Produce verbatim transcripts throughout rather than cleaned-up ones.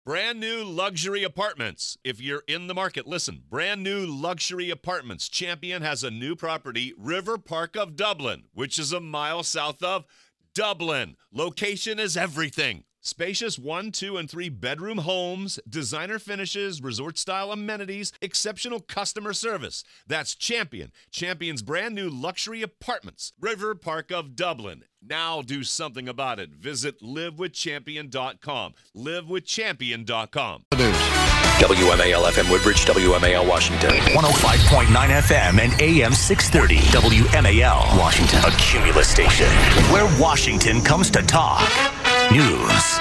Brand new luxury apartments. If you're in the market, listen. Brand new luxury apartments. Champion has a new property, River Park of Dublin, which is a mile south of Dublin. Location is everything. Spacious one, two, and three bedroom homes, designer finishes, resort-style amenities, exceptional customer service. That's Champion. Champion's brand new luxury apartments. River Park of Dublin. Now do something about it. Visit live with champion dot com. live with champion dot com. W M A L F M Woodbridge, W M A L Washington. one oh five point nine F M and A M six thirty. W M A L Washington. A Cumulus station where Washington comes to talk. News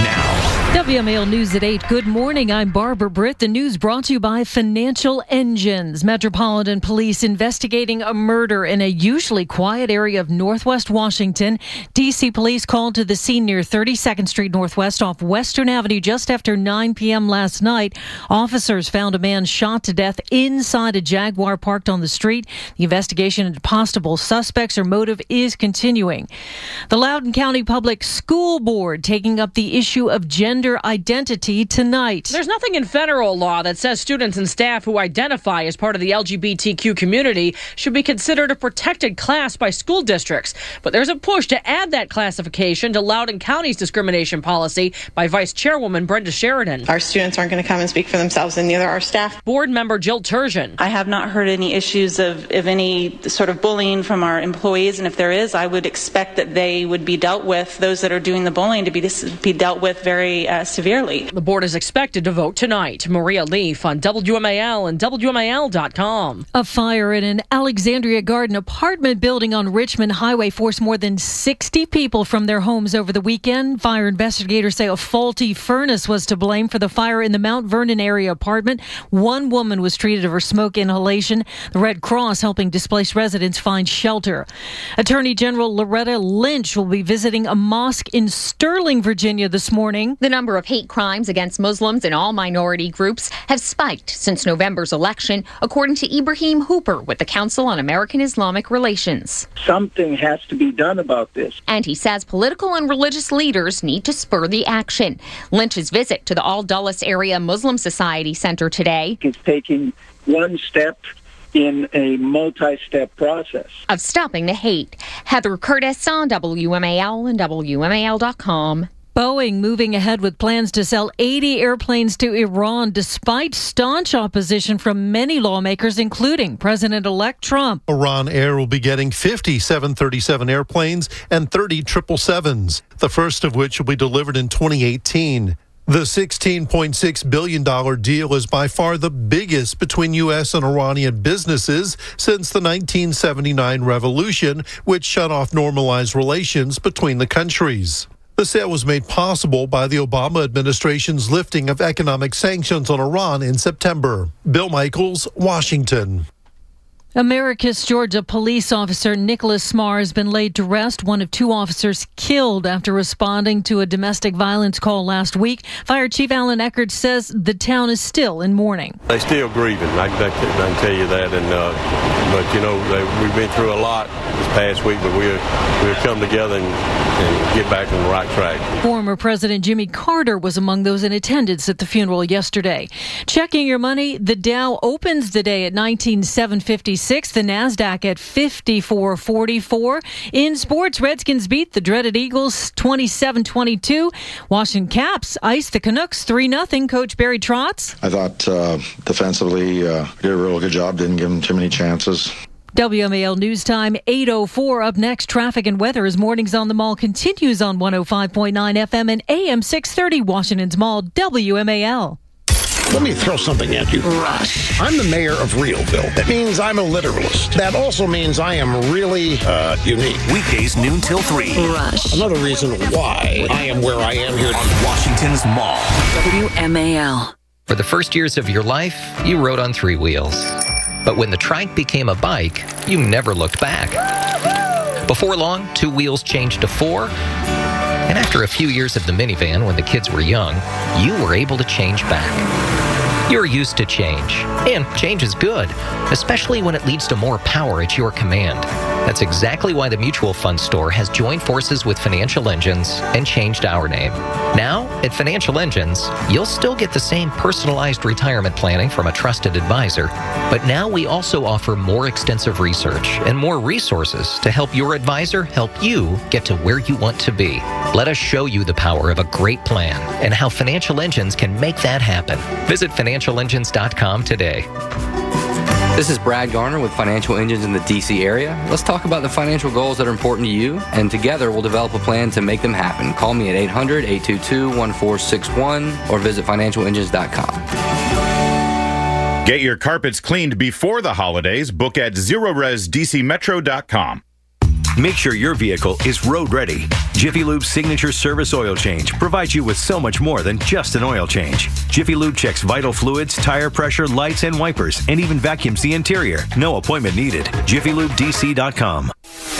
now. W M A L News at eight. Good morning. I'm Barbara Britt. The news brought to you by Financial Engines. Metropolitan Police investigating a murder in a usually quiet area of Northwest Washington. D C Police called to the scene near thirty-second Street Northwest off Western Avenue just after nine p.m. last night. Officers found a man shot to death inside a Jaguar parked on the street. The investigation into possible suspects or motive is continuing. The Loudoun County Public School Board taking up the issue of gender identity tonight. There's nothing in federal law that says students and staff who identify as part of the L G B T Q community should be considered a protected class by school districts. But there's a push to add that classification to Loudoun County's discrimination policy by Vice Chairwoman Brenda Sheridan. Our students aren't going to come and speak for themselves, and neither our staff. Board member Jill Turgeon. I have not heard any issues of, of any sort of bullying from our employees, and if there is, I would expect that they would be dealt with, those that are doing the bullying, to be, be dealt with very uh, severely. The board is expected to vote tonight. Maria Leaf on W M A L and W M A L dot com. A fire in an Alexandria Garden apartment building on Richmond Highway forced more than sixty people from their homes over the weekend. Fire investigators say a faulty furnace was to blame for the fire in the Mount Vernon area apartment. One woman was treated for smoke inhalation. The Red Cross helping displaced residents find shelter. Attorney General Loretta Lynch will be visiting a mosque in Sterling, Virginia this morning. The number of hate crimes against Muslims and all minority groups have spiked since November's election, according to Ibrahim Hooper with the Council on American Islamic Relations. Something has to be done about this. And he says political and religious leaders need to spur the action. Lynch's visit to the Al Dulles Area Muslim Society Center today. It's taking one step in a multi-step process of stopping the hate. Heather Curtis on W M A L and W M A L dot com. Boeing moving ahead with plans to sell eighty airplanes to Iran despite staunch opposition from many lawmakers, including President-elect Trump. Iran Air will be getting fifty seven thirty-seven airplanes and thirty triple sevens, the first of which will be delivered in twenty eighteen. The sixteen point six billion dollars deal is by far the biggest between U S and Iranian businesses since the nineteen seventy-nine revolution, which shut off normalized relations between the countries. The sale was made possible by the Obama administration's lifting of economic sanctions on Iran in September. Bill Michaels, Washington. Americus, Georgia police officer Nicholas Smarr has been laid to rest. One of two officers killed after responding to a domestic violence call last week. Fire Chief Alan Eckert says the town is still in mourning. They're still grieving, I, I, I can tell you that. And uh, but, you know, they, we've been through a lot this past week, but we'll, we'll come together and, and get back on the right track. Former President Jimmy Carter was among those in attendance at the funeral yesterday. Checking your money, the Dow opens the day at nineteen seven fifty-six. The NASDAQ at fifty-four forty-four. In sports, Redskins beat the dreaded Eagles twenty-seven twenty-two. Washington Caps iced the Canucks three nothing. Coach Barry Trotz. I thought uh, defensively uh, did a real good job. Didn't give them too many chances. W M A L News Time, eight oh four. Up next, traffic and weather as Mornings on the Mall continues on one oh five point nine F M and A M six thirty. Washington's Mall, W M A L. Let me throw something at you. Rush. I'm the mayor of Realville. That means I'm a literalist. That also means I am really uh, unique. Weekdays noon till three. Rush. Another reason why I am where I am here on Washington's Mall. W M A L. For the first years of your life, you rode on three wheels. But when the trike became a bike, you never looked back. Before long, two wheels changed to four. And after a few years of the minivan when the kids were young, you were able to change back. You're used to change, and change is good, especially when it leads to more power at your command. That's exactly why the Mutual Fund Store has joined forces with Financial Engines and changed our name. Now, at Financial Engines, you'll still get the same personalized retirement planning from a trusted advisor, but now we also offer more extensive research and more resources to help your advisor help you get to where you want to be. Let us show you the power of a great plan and how Financial Engines can make that happen. Visit financial engines dot com today. This is Brad Garner with Financial Engines in the D C area. Let's talk about the financial goals that are important to you, and together we'll develop a plan to make them happen. Call me at eight hundred, eight two two, one four six one or visit financial engines dot com. Get your carpets cleaned before the holidays. Book at zero res d c metro dot com. Make sure your vehicle is road ready. Jiffy Lube's signature service oil change provides you with so much more than just an oil change. Jiffy Lube checks vital fluids, tire pressure, lights, and wipers, and even vacuums the interior. No appointment needed. jiffy lube d c dot com.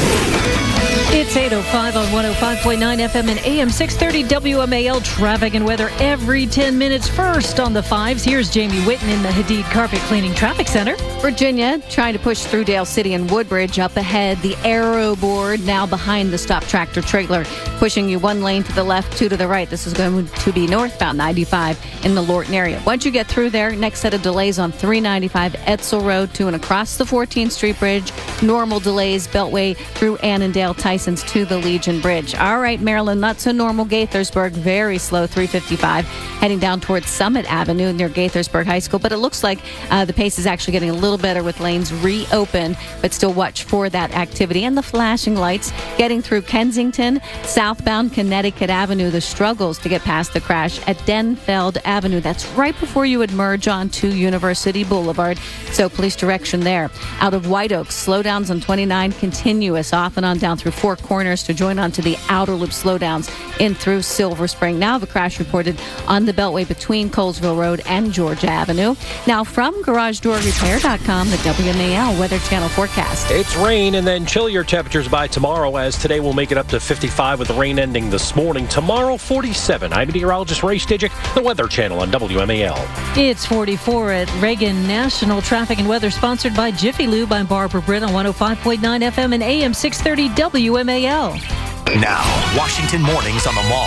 It's eight oh five on one oh five point nine F M and A M six thirty W M A L. Traffic and weather every ten minutes. First on the fives, here's Jamie Whitten in the Hadid Carpet Cleaning Traffic Center. Virginia trying to push through Dale City and Woodbridge. Up ahead, the Arrow board now behind the stop tractor trailer, pushing you one lane to the left, two to the right. This is going to be northbound ninety-five in the Lorton area. Once you get through there, next set of delays on three ninety-five Edsel Road to and across the fourteenth Street Bridge. Normal delays Beltway through Annandale, Tyson's to the Legion Bridge. All right, Maryland, not so normal. Gaithersburg, very slow, three fifty-five, heading down towards Summit Avenue near Gaithersburg High School. But it looks like uh, the pace is actually getting a little better with lanes reopened, but still watch for that activity. And the flashing lights getting through Kensington, southbound Connecticut Avenue. The struggles to get past the crash at Denfeld Avenue. That's right before you would merge onto University Boulevard. So police direction there. Out of White Oak, slowdowns on twenty-nine continuous off and on down through Four Corners to join onto the outer loop slowdowns in through Silver Spring. Now the crash reported on the Beltway between Colesville Road and Georgia Avenue. Now from garage door repair dot com, the W M A L Weather Channel forecast. It's rain and then chillier temperatures by tomorrow, as today will make it up to fifty-five with the rain ending this morning. Tomorrow, forty-seven. I'm meteorologist Ray Stidgick, the Weather Channel on W M A L. It's forty-four at Reagan National. Traffic and weather sponsored by Jiffy Lube. I'm Barbara Britt on one oh five point nine F M and A M six thirty W M A L. Now, Washington Mornings on the Mall.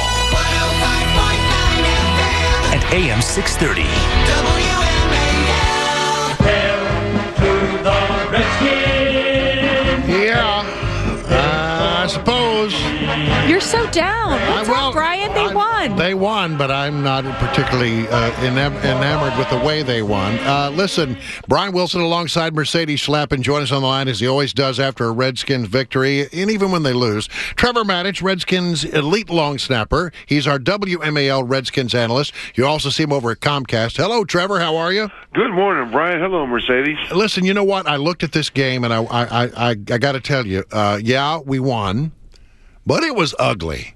And A M six thirty. W M A L. Hail to the Redskins. Yeah, uh, I suppose. You're so down. What's Uh, well, up, Brian? They I- won. They won, but I'm not particularly uh, enam- enamored with the way they won. Uh, listen, Brian Wilson alongside Mercedes Schlappen join us on the line as he always does after a Redskins victory, and even when they lose. Trevor Maddich, Redskins elite long snapper. He's our W M A L Redskins analyst. You also see him over at Comcast. Hello, Trevor. How are you? Good morning, Brian. Hello, Mercedes. Listen, you know what? I looked at this game, and I, I, I, I, I got to tell you, uh, yeah, we won, but it was ugly.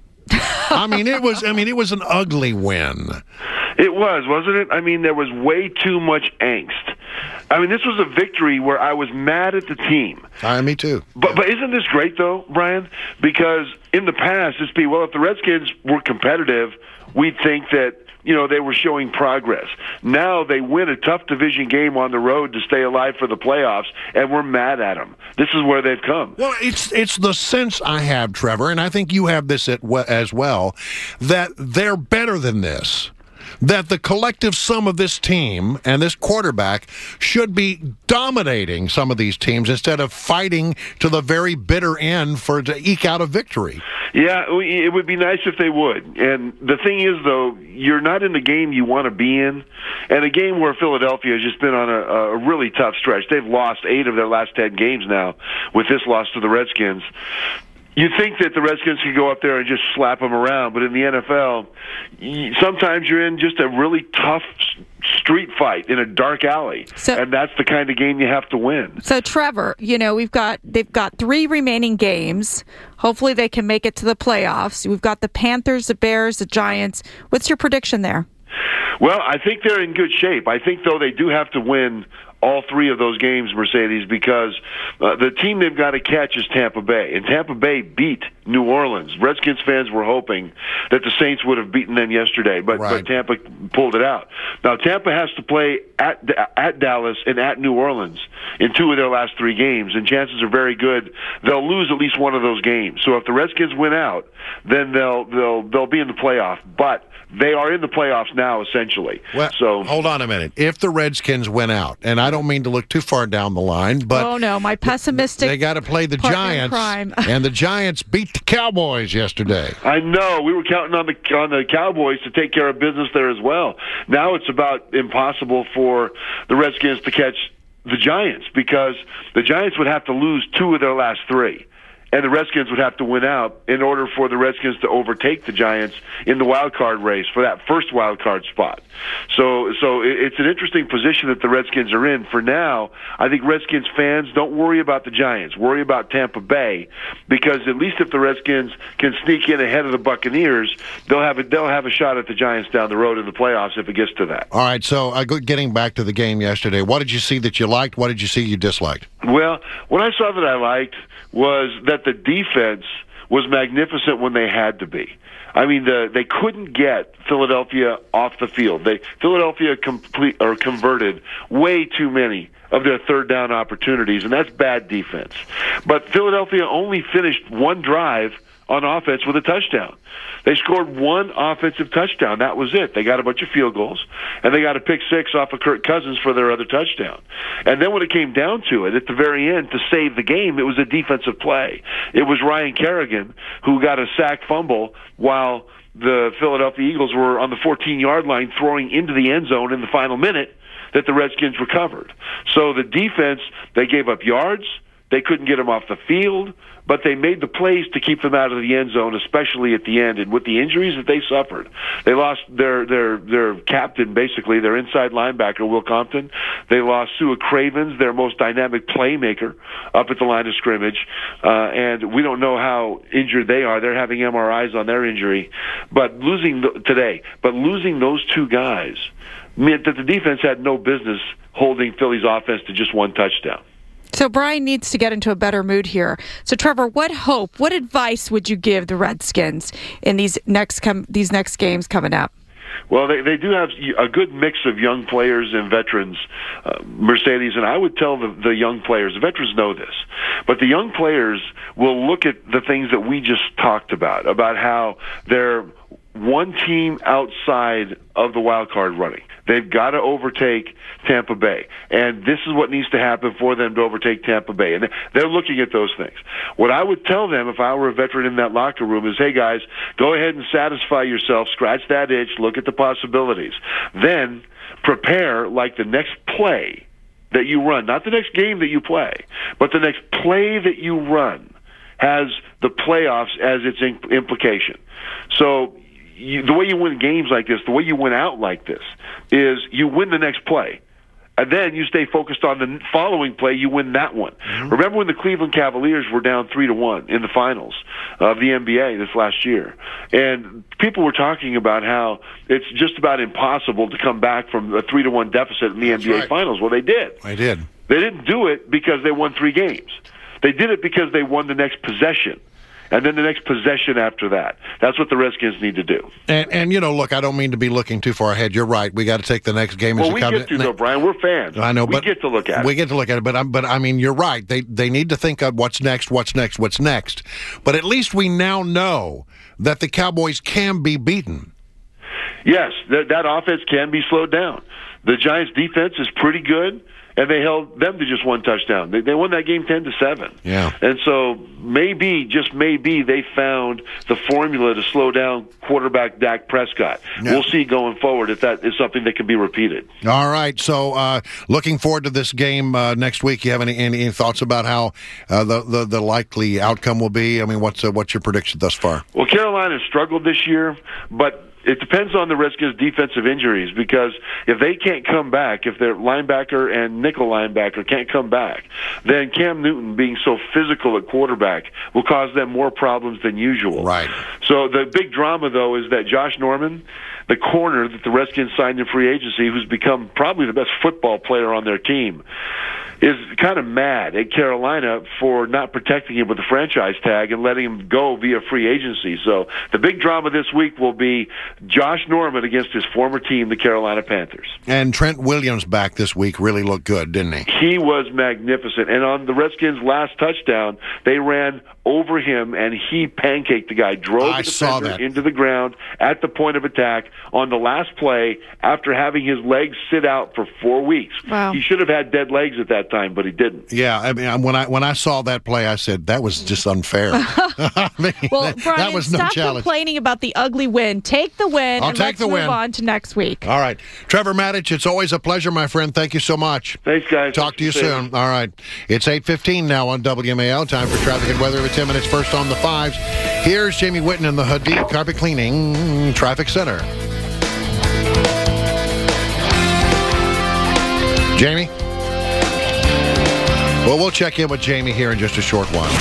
I mean, it was. I mean, it was an ugly win. It was, wasn't it? I mean, there was way too much angst. I mean, this was a victory where I was mad at the team. Uh, me too. But but isn't this great, though, Brian? Because in the past, it's be, well, if the Redskins were competitive, we'd think that, you know, they were showing progress. Now they win a tough division game on the road to stay alive for the playoffs, and we're mad at them. This is where they've come. Well, it's it's the sense I have, Trevor, and I think you have this at, as well, that they're better than this. That the collective sum of this team and this quarterback should be dominating some of these teams instead of fighting to the very bitter end for to eke out a victory. Yeah, it would be nice if they would. And the thing is, though, you're not in the game you want to be in. And a game where Philadelphia has just been on a, a really tough stretch. They've lost eight of their last ten games now with this loss to the Redskins. You'd think that the Redskins could go up there and just slap them around, but in the N F L, sometimes you're in just a really tough street fight in a dark alley, So- and that's the kind of game you have to win. So, Trevor, you know, we've got they've got three remaining games. Hopefully they can make it to the playoffs. We've got the Panthers, the Bears, the Giants. What's your prediction there? Well, I think they're in good shape. I think, though, they do have to win all three of those games, Mercedes, because uh, the team they've got to catch is Tampa Bay. And Tampa Bay beat New Orleans. Redskins fans were hoping that the Saints would have beaten them yesterday, but, Right. but Tampa pulled it out. Now, Tampa has to play at at Dallas and at New Orleans in two of their last three games, and chances are very good they'll lose at least one of those games. So if the Redskins win out, then they'll they'll they'll be in the playoff. But they are in the playoffs now, essentially. Well, so hold on a minute. If the Redskins win out, and I don't mean to look too far down the line, but oh no, my pessimistic. they got to play the partner in Giants, crime. and the Giants beat the Cowboys yesterday. I know. We were counting on the on the Cowboys to take care of business there as well. Now it's about impossible for the Redskins to catch the Giants because the Giants would have to lose two of their last three. And the Redskins would have to win out in order for the Redskins to overtake the Giants in the wild card race for that first wild card spot. So, so it's an interesting position that the Redskins are in. For now, I think Redskins fans don't worry about the Giants, worry about Tampa Bay, because at least if the Redskins can sneak in ahead of the Buccaneers, they'll have a, they'll have a shot at the Giants down the road in the playoffs if it gets to that. All right, so uh, go- getting back to the game yesterday, what did you see that you liked? What did you see you disliked? Well, what I saw that I liked was that the defense was magnificent when they had to be. I mean, the, they couldn't get Philadelphia off the field. They Philadelphia complete or converted way too many of their third down opportunities, and that's bad defense. But Philadelphia only finished one drive on offense with a touchdown. They scored one offensive touchdown. That was it. They got a bunch of field goals, and they got a pick six off of Kirk Cousins for their other touchdown. And then when it came down to it, at the very end, to save the game, it was a defensive play. It was Ryan Kerrigan who got a sack fumble while the Philadelphia Eagles were on the fourteen-yard line throwing into the end zone in the final minute that the Redskins recovered. So the defense, they gave up yards. They couldn't get them off the field, but they made the plays to keep them out of the end zone, especially at the end. And with the injuries that they suffered, they lost their their their captain, basically, their inside linebacker, Will Compton. They lost Sua Cravens, their most dynamic playmaker, up at the line of scrimmage. Uh, and we don't know how injured they are. They're having M R Is on their injury. But losing the, today, but losing those two guys meant that the defense had no business holding Philly's offense to just one touchdown. So Brian needs to get into a better mood here. So Trevor, what hope, what advice would you give the Redskins in these next com- these next games coming up? Well, they they do have a good mix of young players and veterans, uh, Mercedes, and I would tell the, the young players, the veterans know this, but the young players will look at the things that we just talked about, about how they're one team outside of the wild card running. They've got to overtake Tampa Bay, and this is what needs to happen for them to overtake Tampa Bay. And they're looking at those things. What I would tell them if I were a veteran in that locker room is, hey, guys, go ahead and satisfy yourself, scratch that itch, look at the possibilities. Then prepare like the next play that you run, not the next game that you play, but the next play that you run has the playoffs as its implication. So You, the way you win games like this, the way you win out like this, is you win the next play. And then you stay focused on the following play, you win that one. Mm-hmm. Remember when the Cleveland Cavaliers were down three to one in the finals of the N B A this last year? And people were talking about how it's just about impossible to come back from a three to one deficit in the That's N B A right. finals. Well, they did. I did. They didn't do it because they won three games. They did it because they won the next possession. And then the next possession after that. That's what the Redskins need to do. And, and you know, look, I don't mean to be looking too far ahead. You're right. We got to take the next game well, as it we comes. get to, though, Brian. We're fans. I know, we but get to look at it. We get to look at it, but I'm, but I mean, you're right. They they need to think of what's next, what's next, what's next. But at least we now know that the Cowboys can be beaten. Yes, that, that offense can be slowed down. The Giants' defense is pretty good. And they held them to just one touchdown. They, they won that game ten to seven. Yeah. And so maybe, just maybe, they found the formula to slow down quarterback Dak Prescott. Yeah. We'll see going forward if that is something that can be repeated. All right. So uh, looking forward to this game uh, next week. You have any, any, any thoughts about how uh, the, the the likely outcome will be? I mean, what's uh, what's your prediction thus far? Well, Carolina has struggled this year, but it depends on the Redskins' defensive injuries, because if they can't come back, if their linebacker and nickel linebacker can't come back, then Cam Newton being so physical at quarterback will cause them more problems than usual. Right. So the big drama, though, is that Josh Norman, the corner that the Redskins signed in free agency, who's become probably the best football player on their team, is kind of mad at Carolina for not protecting him with the franchise tag and letting him go via free agency. So the big drama this week will be Josh Norman against his former team, the Carolina Panthers. And Trent Williams back this week really looked good, didn't he? He was magnificent. And on the Redskins' last touchdown, they ran over him, and he pancaked the guy, drove I the saw defender that. into the ground at the point of attack on the last play after having his legs sit out for four weeks. Wow. He should have had dead legs at that time, but he didn't. Yeah, I mean, when I when I saw that play, I said that was just unfair. I mean, Well, that, Brian, that was no stop challenge. complaining about the ugly win. Take the win, I'll and take let's the move win. on to next week. All right, Trevor Maddich, it's always a pleasure, my friend. Thank you so much. Thanks, guys. Talk to you Thanks for soon. All right, it's eight fifteen now on W M A L. Time for traffic and weather with ten minutes first on the fives. Here's Jamie Whitten in the Hadid Carpet Cleaning Traffic Center. Jamie? Well, we'll check in with Jamie here in just a short while.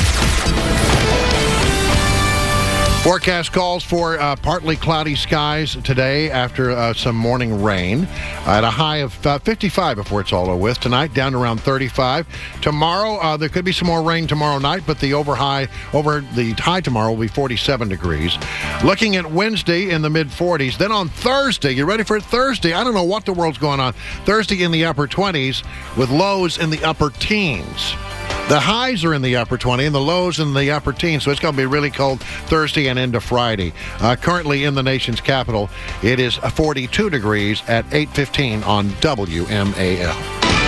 Forecast calls for uh, partly cloudy skies today after uh, some morning rain at a high of uh, fifty-five before it's all over with. Tonight, down to around thirty-five. Tomorrow, uh, there could be some more rain tomorrow night, but the over high, over the high tomorrow will be forty-seven degrees. Looking at Wednesday in the mid forties. Then on Thursday, you ready for it? Thursday, I don't know what the world's going on. Thursday in the upper twenties with lows in the upper teens. The highs are in the upper twenty and the lows in the upper teens, so it's going to be really cold Thursday and into Friday. Uh, currently in the nation's capital, it is forty-two degrees at eight fifteen on W M A L.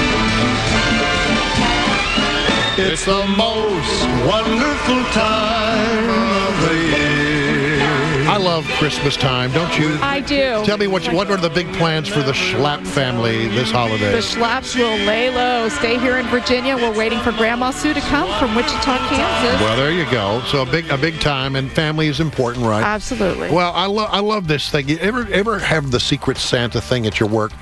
It's the most wonderful time of the year. I love Christmas time, don't you? I do. Tell me what you, what are the big plans for the Schlapp family this holiday? The Schlapps will lay low. Stay here in Virginia. We're waiting for Grandma Sue to come from Wichita, Kansas. Well, there you go. So a big a big time, and family is important, right? Absolutely. Well, I love I love this thing. You ever ever have the Secret Santa thing at your work?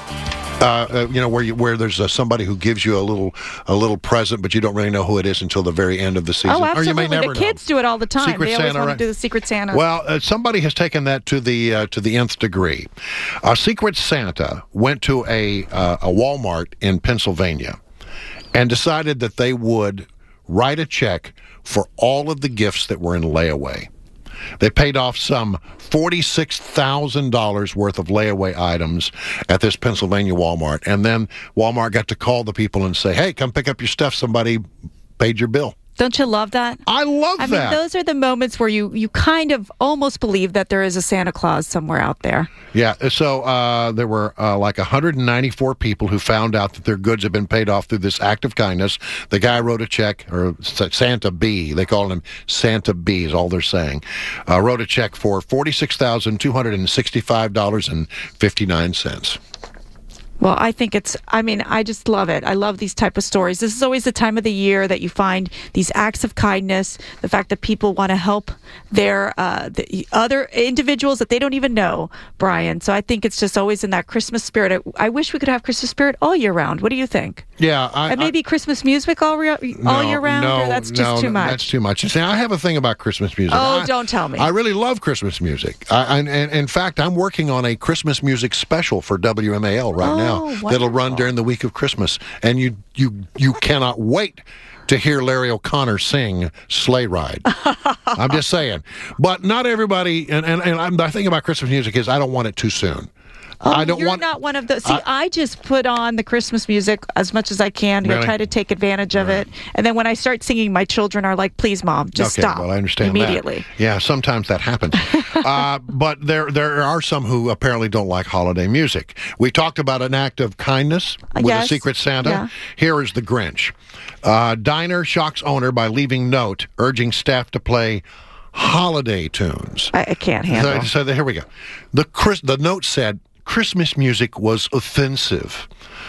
Uh, uh, you know, where you, where there's uh, somebody who gives you a little a little present, but you don't really know who it is until the very end of the season. Oh, absolutely. Or you may never the kids know. do it all the time. Secret they always Santa, want right? to do the Secret Santa. Well, uh, somebody has taken that to the uh, to the nth degree. A Secret Santa went to a uh, a Walmart in Pennsylvania and decided that they would write a check for all of the gifts that were in layaway. They paid off some forty-six thousand dollars worth of layaway items at this Pennsylvania Walmart. And then Walmart got to call the people and say, hey, come pick up your stuff. Somebody paid your bill. Don't you love that? I love I that. mean, those are the moments where you, you kind of almost believe that there is a Santa Claus somewhere out there. Yeah, so uh, there were uh, like one hundred ninety-four people who found out that their goods had been paid off through this act of kindness. The guy wrote a check, or Santa B, they call him Santa B is all they're saying, uh, wrote a check for forty-six thousand two hundred sixty-five dollars and fifty-nine cents. Well, I think it's, I mean, I just love it. I love these type of stories. This is always the time of the year that you find these acts of kindness, the fact that people want to help their uh, the other individuals that they don't even know, Brian. So I think it's just always in that Christmas spirit. I, I wish we could have Christmas spirit all year round. What do you think? Yeah. I, and maybe I, Christmas music all, re- all no, year round? No, or that's just no, too much? That's too much. See, I have a thing about Christmas music. Oh, I, don't tell me. I really love Christmas music. I, I, and in fact, I'm working on a Christmas music special for W M A L right Oh, now. wonderful. That'll run during the week of Christmas, and you you you cannot wait to hear Larry O'Connor sing Sleigh Ride. I'm just saying. But not everybody, and, and, and I'm, the thing about Christmas music is I don't want it too soon. Oh, I don't you're want, not one of those. See, I, I just put on the Christmas music as much as I can. Really? I try to take advantage of Right. it. And then when I start singing, my children are like, please, Mom, just okay, stop. well, I understand immediately. that. Yeah, sometimes that happens. uh, but there there are some who apparently don't like holiday music. We talked about an act of kindness with Yes. a Secret Santa. Yeah. Here is the Grinch. Uh, diner shocks owner by leaving note urging staff to play holiday tunes. I, I can't handle. So, so here we go. The Chris, the note said Christmas music was offensive.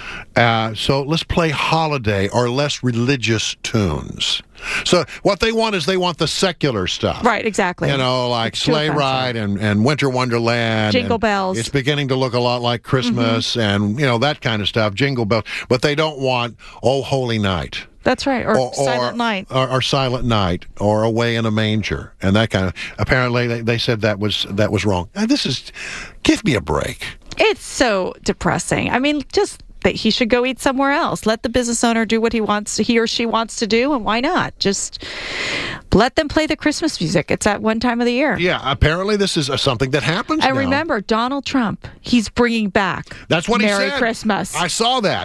Uh, so let's play holiday or less religious tunes. So what they want is they want the secular stuff. Right, exactly. You know, like It's too Sleigh offensive. Ride and, and Winter Wonderland. Jingle and bells. It's beginning to look a lot like Christmas Mm-hmm. and, you know, that kind of stuff, Jingle Bells. But they don't want Oh Holy Night. That's right. Or, or Silent or, Night. Or, or Silent Night, or Away in a Manger, and that kind of. Apparently, they, they said that was that was wrong. And this is, give me a break. It's so depressing. I mean, just that he should go eat somewhere else. Let the business owner do what he wants, he or she wants to do, and why not? Just let them play the Christmas music. It's at one time of the year. Yeah, apparently this is uh, something that happens And now. remember, Donald Trump, he's bringing back That's what he Merry said. Christmas. I saw that.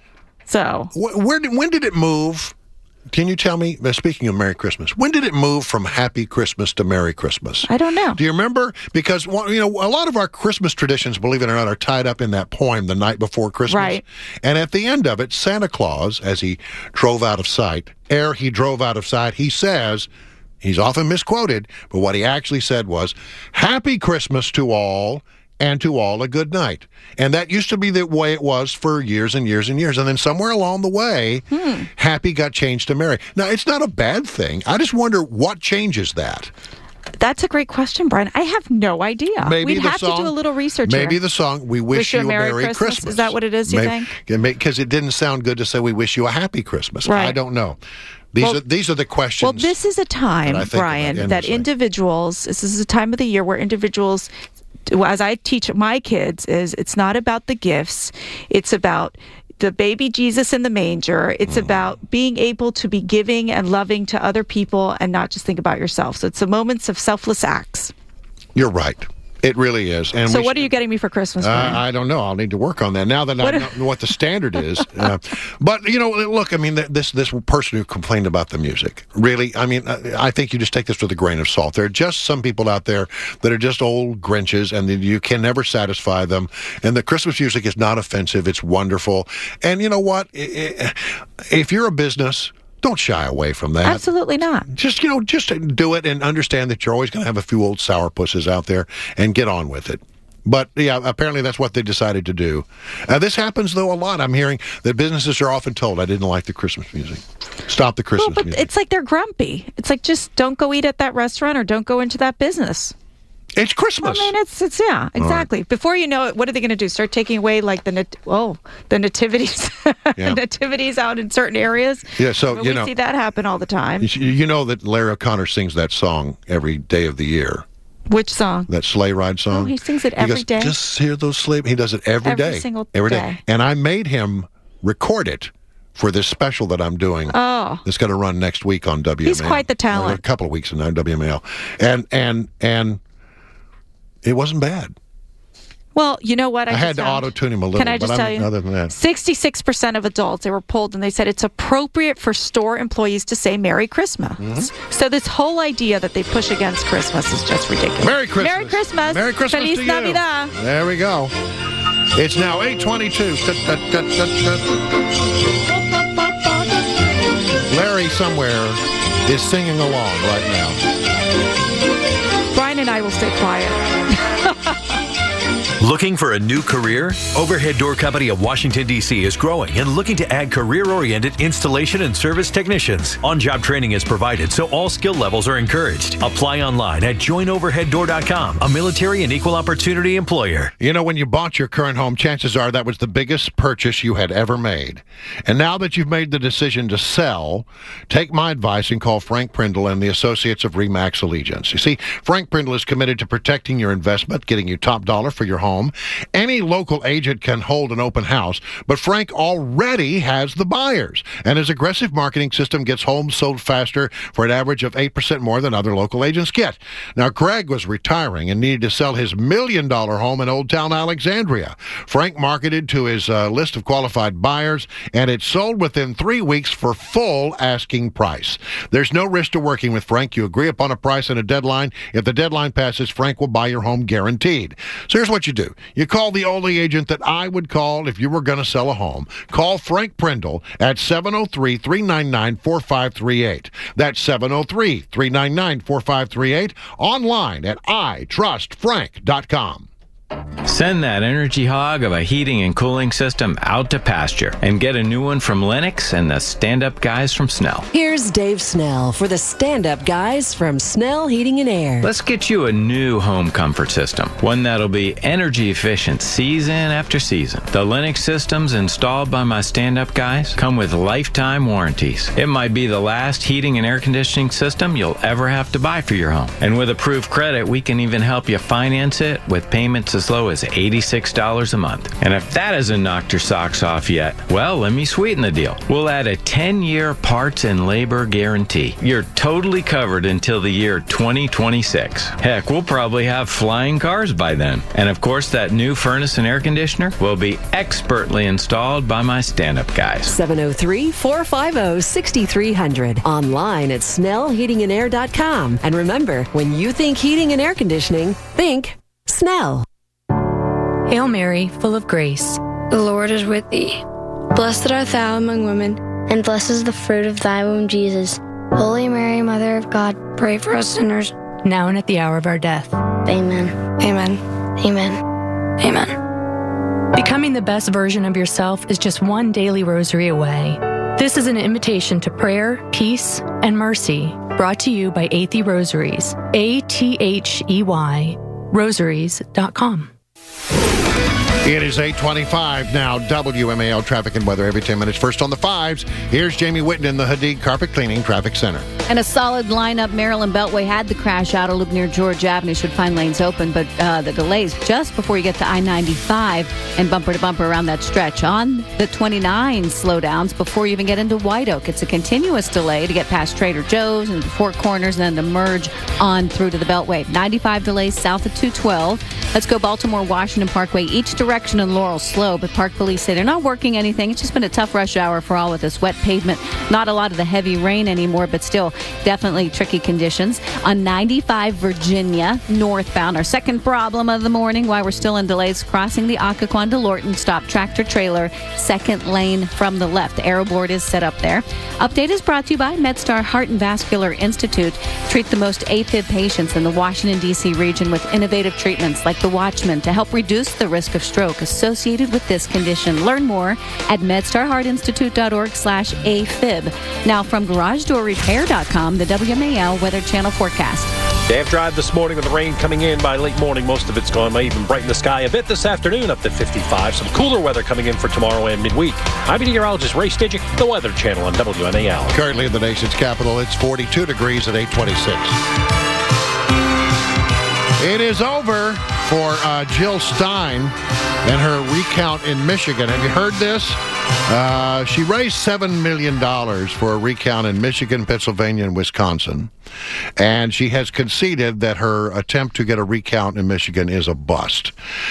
So, Wh- where did, when did it move? Can you tell me, uh, speaking of Merry Christmas, when did it move from Happy Christmas to Merry Christmas? I don't know. Do you remember? Because, well, you know, a lot of our Christmas traditions, believe it or not, are tied up in that poem, The Night Before Christmas. Right. And at the end of it, Santa Claus, as he drove out of sight, ere he drove out of sight, he says, he's often misquoted, but what he actually said was, Happy Christmas to all, and to all a good night. And that used to be the way it was for years and years and years. And then somewhere along the way, hmm. Happy got changed to Merry. Now, it's not a bad thing. I just wonder what changes that. That's a great question, Brian. I have no idea. Maybe We'd the have song, to do a little research Maybe here. the song, We Wish, Wish You a Merry, Christmas. Christmas. Is that what it is, you think? Because it didn't sound good to say we wish you a happy Christmas. Right. I don't know. These Well- are these are the questions. Well, this is a time, that I think Brian, about that endlessly. individuals, this is a time of the year where individuals, as I teach my kids, is it's not about the gifts. It's about the baby Jesus in the manger. It's Mm. about being able to be giving and loving to other people and not just think about yourself. So it's the moments of selfless acts. You're right. It really is. And so we what are you getting me for Christmas, Uh, Brian? I don't know. I'll need to work on that now that I What- know what the standard is. Uh, but you know, look. I mean, th- this this person who complained about the music. Really, I mean, I, I think you just take this with a grain of salt. There are just some people out there that are just old Grinches, and that you can never satisfy them. And the Christmas music is not offensive; it's wonderful. And you know what? I- I- If you're a business, don't shy away from that. Absolutely not. Just, you know, just do it and understand that you're always going to have a few old sourpusses out there and get on with it. But, yeah, apparently that's what they decided to do. Uh, this happens, though, a lot. I'm hearing that businesses are often told, I didn't like the Christmas music. Stop the Christmas Well, but music. it's like they're grumpy. It's like, just don't go eat at that restaurant or don't go into that business. It's Christmas. I mean, it's, it's yeah, exactly. Before you know it, what are they going to do? Start taking away, like, the nat- oh, the nativities Yeah. nativities out in certain areas? Yeah, so, Well, you we know, see that happen all the time. you you know that Larry O'Connor sings that song every day of the year. Which song? That sleigh ride song. Oh, he sings it He every goes, day? Just hear those sleigh. He does it every Every day. single every day. day. And I made him record it for this special that I'm doing. Oh. That's going to run next week on W M A L. He's quite the talent. Or a couple of weeks in W M A L. And and and it wasn't bad. Well, you know what? I, I, just had to found- auto-tune him a little, Can I but just I tell mean, you? other than that. sixty-six percent of adults, they were polled, and they said it's appropriate for store employees to say Merry Christmas. Mm-hmm. So this whole idea that they push against Christmas is just ridiculous. Merry Christmas. Merry Christmas. Merry Christmas Feliz to you. Navidad. There we go. It's now eight twenty-two. Larry somewhere is singing along right now. Brian and I will stay quiet. Looking for a new career? Overhead Door Company of Washington, D C is growing and looking to add career-oriented installation and service technicians. On-job training is provided, so all skill levels are encouraged. Apply online at join overhead door dot com, a military and equal opportunity employer. You know, when you bought your current home, chances are that was the biggest purchase you had ever made. And now that you've made the decision to sell, take my advice and call Frank Prindle and the Associates of RE/MAX Allegiance. You see, Frank Prindle is committed to protecting your investment, getting you top dollar for your home. Any local agent can hold an open house, but Frank already has the buyers. And his aggressive marketing system gets homes sold faster for an average of eight percent more than other local agents get. Now, Greg was retiring and needed to sell his million-dollar home in Old Town Alexandria. Frank marketed to his uh, list of qualified buyers, and it sold within three weeks for full asking price. There's no risk to working with Frank. You agree upon a price and a deadline. If the deadline passes, Frank will buy your home guaranteed. So here's what you do. You call the only agent that I would call if you were going to sell a home. Call Frank Prindle at seven oh three, three nine nine, four five three eight. That's seven oh three, three nine nine, four five three eight. Online at I trust frank dot com. Send that energy hog of a heating and cooling system out to pasture and get a new one from Lennox and the stand-up guys from Snell. Here's Dave Snell for the stand-up guys from Snell Heating and Air. Let's get you a new home comfort system, one that'll be energy efficient season after season. The Lennox systems installed by my stand-up guys come with lifetime warranties. It might be the last heating and air conditioning system you'll ever have to buy for your home. And with approved credit, we can even help you finance it with payments as low as eighty-six dollars a month. And if that hasn't knocked your socks off yet, well, let me sweeten the deal. We'll add a ten-year parts and labor guarantee. You're totally covered until the year twenty twenty-six. Heck, we'll probably have flying cars by then. And of course, that new furnace and air conditioner will be expertly installed by my stand-up guys. seven oh three, four five oh, six three hundred. Online at snell heating and air dot com. And remember, when you think heating and air conditioning, think Snell. Hail Mary, full of grace. The Lord is with thee. Blessed art thou among women, and blessed is the fruit of thy womb, Jesus. Holy Mary, Mother of God, pray for us sinners, now and at the hour of our death. Amen. Amen. Amen. Amen. Becoming the best version of yourself is just one daily rosary away. This is an invitation to prayer, peace, and mercy, brought to you by Athey Rosaries, A T H E Y, rosaries dot com. It is eight twenty-five now. W M A L traffic and weather every ten minutes. First on the fives, here's Jamie Whitten in the Hadid Carpet Cleaning Traffic Center. And a solid lineup. Maryland Beltway had the crash outer loop near George Avenue. Should find lanes open, but uh, the delays just before you get to I ninety-five and bumper to bumper around that stretch. On the twenty-nine slowdowns before you even get into White Oak. It's a continuous delay to get past Trader Joe's and the Four Corners and then to merge on through to the Beltway. ninety-five delays south of two twelve. Let's go Baltimore, Washington Parkway. Each direction in Laurel slow, but Park Police say they're not working anything. It's just been a tough rush hour for all with this wet pavement. Not a lot of the heavy rain anymore, but still definitely tricky conditions. On ninety-five Virginia, northbound, our second problem of the morning, while we're still in delays, crossing the Occoquan to Lorton, stop tractor trailer, second lane from the left. The arrow board is set up there. Update is brought to you by MedStar Heart and Vascular Institute. Treat the most AFib patients in the Washington, D C region with innovative treatments like the Watchman to help reduce the risk of stroke associated with this condition. Learn more at medstar heart institute dot org slash A F I B. Now from garage door repair dot com, the W M A L Weather Channel forecast. Damp drive this morning with the rain coming in by late morning. Most of it's gone. Might even brighten the sky a bit this afternoon up to fifty-five. Some cooler weather coming in for tomorrow and midweek. I'm meteorologist Ray Stidgick, the Weather Channel on W M A L. Currently in the nation's capital, it's forty-two degrees at eight twenty-six. It is over for uh, Jill Stein and her recount in Michigan. Have you heard this? Uh, she raised seven million dollars for a recount in Michigan, Pennsylvania, and Wisconsin. And she has conceded that her attempt to get a recount in Michigan is a bust.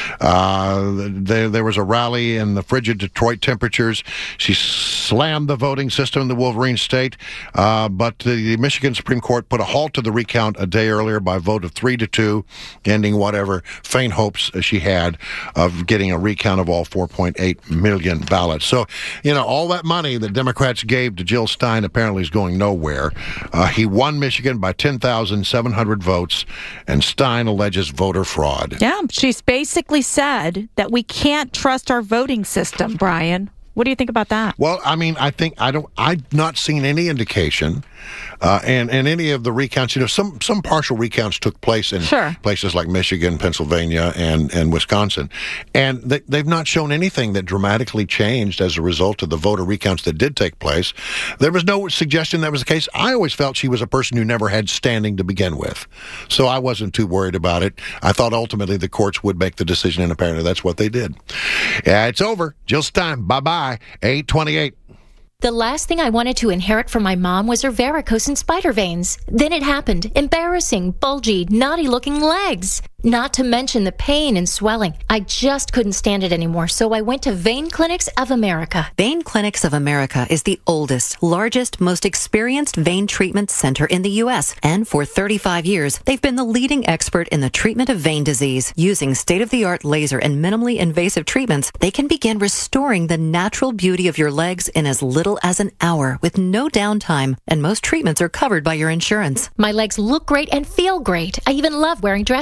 Uh, there, there was a rally in the frigid Detroit temperatures. She slammed the voting system in the Wolverine State, uh, but the Michigan Supreme Court put a halt to the recount a day earlier by a vote of three to two, ending whatever faint hopes she had of getting a recount of all four point eight million ballots. So, you know, all that money that Democrats gave to Jill Stein apparently is going nowhere. Uh, he won Michigan by ten thousand seven hundred votes, and Stein alleges voter fraud. Yeah, she's basically said that we can't trust our voting system, Brian. What do you think about that? Well, I mean, I think I don't. I've not seen any indication, uh, and and any of the recounts. You know, some some partial recounts took place in sure. places like Michigan, Pennsylvania, and and Wisconsin, and they, they've not shown anything that dramatically changed as a result of the voter recounts that did take place. There was no suggestion that was the case. I always felt she was a person who never had standing to begin with, so I wasn't too worried about it. I thought ultimately the courts would make the decision, and apparently that's what they did. Yeah, it's over. Jill Stein, bye bye. eight twenty-eight. The last thing I wanted to inherit from my mom was her varicose and spider veins. Then it happened. Embarrassing, bulgy, naughty-looking legs. Not to mention the pain and swelling. I just couldn't stand it anymore, so I went to Vein Clinics of America. Vein Clinics of America is the oldest, largest, most experienced vein treatment center in the U S, and for thirty-five years, they've been the leading expert in the treatment of vein disease. Using state-of-the-art laser and minimally invasive treatments, they can begin restoring the natural beauty of your legs in as little as an hour with no downtime, and most treatments are covered by your insurance. My legs look great and feel great. I even love wearing dresses again.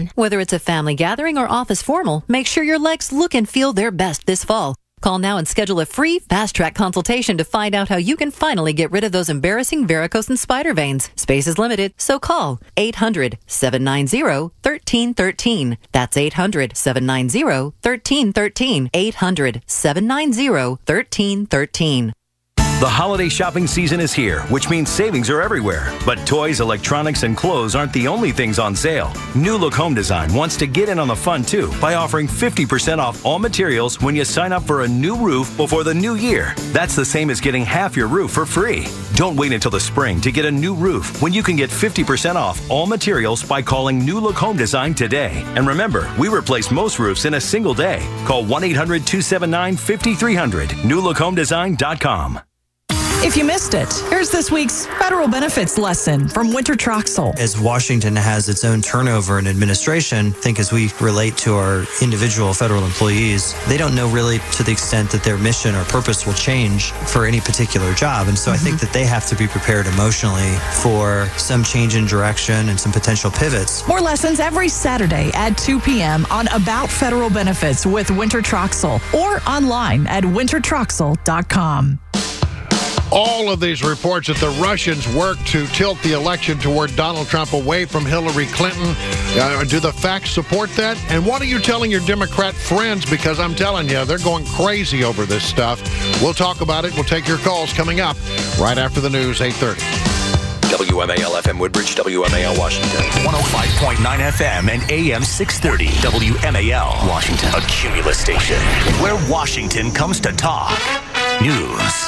on. Whether it's a family gathering or office formal, make sure your legs look and feel their best this fall. Call now and schedule a free fast-track consultation to find out how you can finally get rid of those embarrassing varicose and spider veins. Space is limited, so call eight hundred, seven nine zero, one three one three. That's eight hundred, seven nine zero, one three one three. eight hundred, seven nine zero, one three one three. The holiday shopping season is here, which means savings are everywhere. But toys, electronics, and clothes aren't the only things on sale. New Look Home Design wants to get in on the fun too by offering fifty percent off all materials when you sign up for a new roof before the new year. That's the same as getting half your roof for free. Don't wait until the spring to get a new roof when you can get fifty percent off all materials by calling New Look Home Design today. And remember, we replace most roofs in a single day. Call one eight hundred, two seven nine, five three zero zero. new look home design dot com. If you missed it, here's this week's federal benefits lesson from Winter Troxel. As Washington has its own turnover in administration, I think as we relate to our individual federal employees, they don't know really to the extent that their mission or purpose will change for any particular job. And so mm-hmm. I think that they have to be prepared emotionally for some change in direction and some potential pivots. More lessons every Saturday at two p.m. on About Federal Benefits with Winter Troxel or online at winter troxel dot com. All of these reports that the Russians worked to tilt the election toward Donald Trump away from Hillary Clinton. Uh, do the facts support that? And what are you telling your Democrat friends? Because I'm telling you, they're going crazy over this stuff. We'll talk about it. We'll take your calls coming up right after the news, eight thirty. W M A L F M Woodbridge, W M A L Washington. one oh five point nine F M and A M six thirty. W M A L Washington. A Cumulus station where Washington comes to talk. News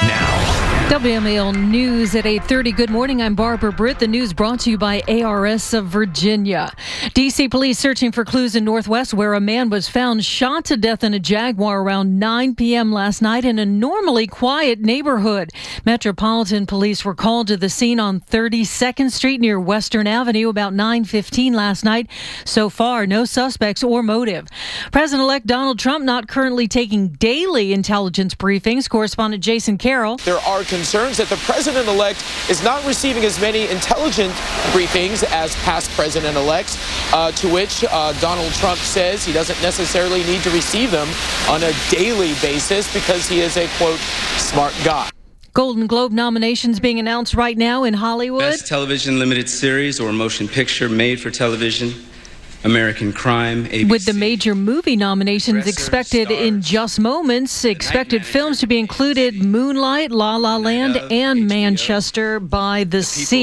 now. W M A L News at eight thirty. Good morning. I'm Barbara Britt. The news brought to you by A R S of Virginia. D C police searching for clues in Northwest where a man was found shot to death in a Jaguar around nine p.m. last night in a normally quiet neighborhood. Metropolitan Police were called to the scene on thirty-second Street near Western Avenue about nine fifteen last night. So far, no suspects or motive. President-elect Donald Trump not currently taking daily intelligence briefings. Correspondent Jason Carroll. There are concerns that the president-elect is not receiving as many intelligence briefings as past president-elects, uh, to which uh, Donald Trump says he doesn't necessarily need to receive them on a daily basis because he is a, quote, smart guy. Golden Globe nominations being announced right now in Hollywood. Best Television Limited Series or Motion Picture Made for Television. American Crime, A B C. With the major movie nominations Dresser, expected stars. in just moments, expected films to be included Moonlight, La La Land, of, and H B O. Manchester by the, the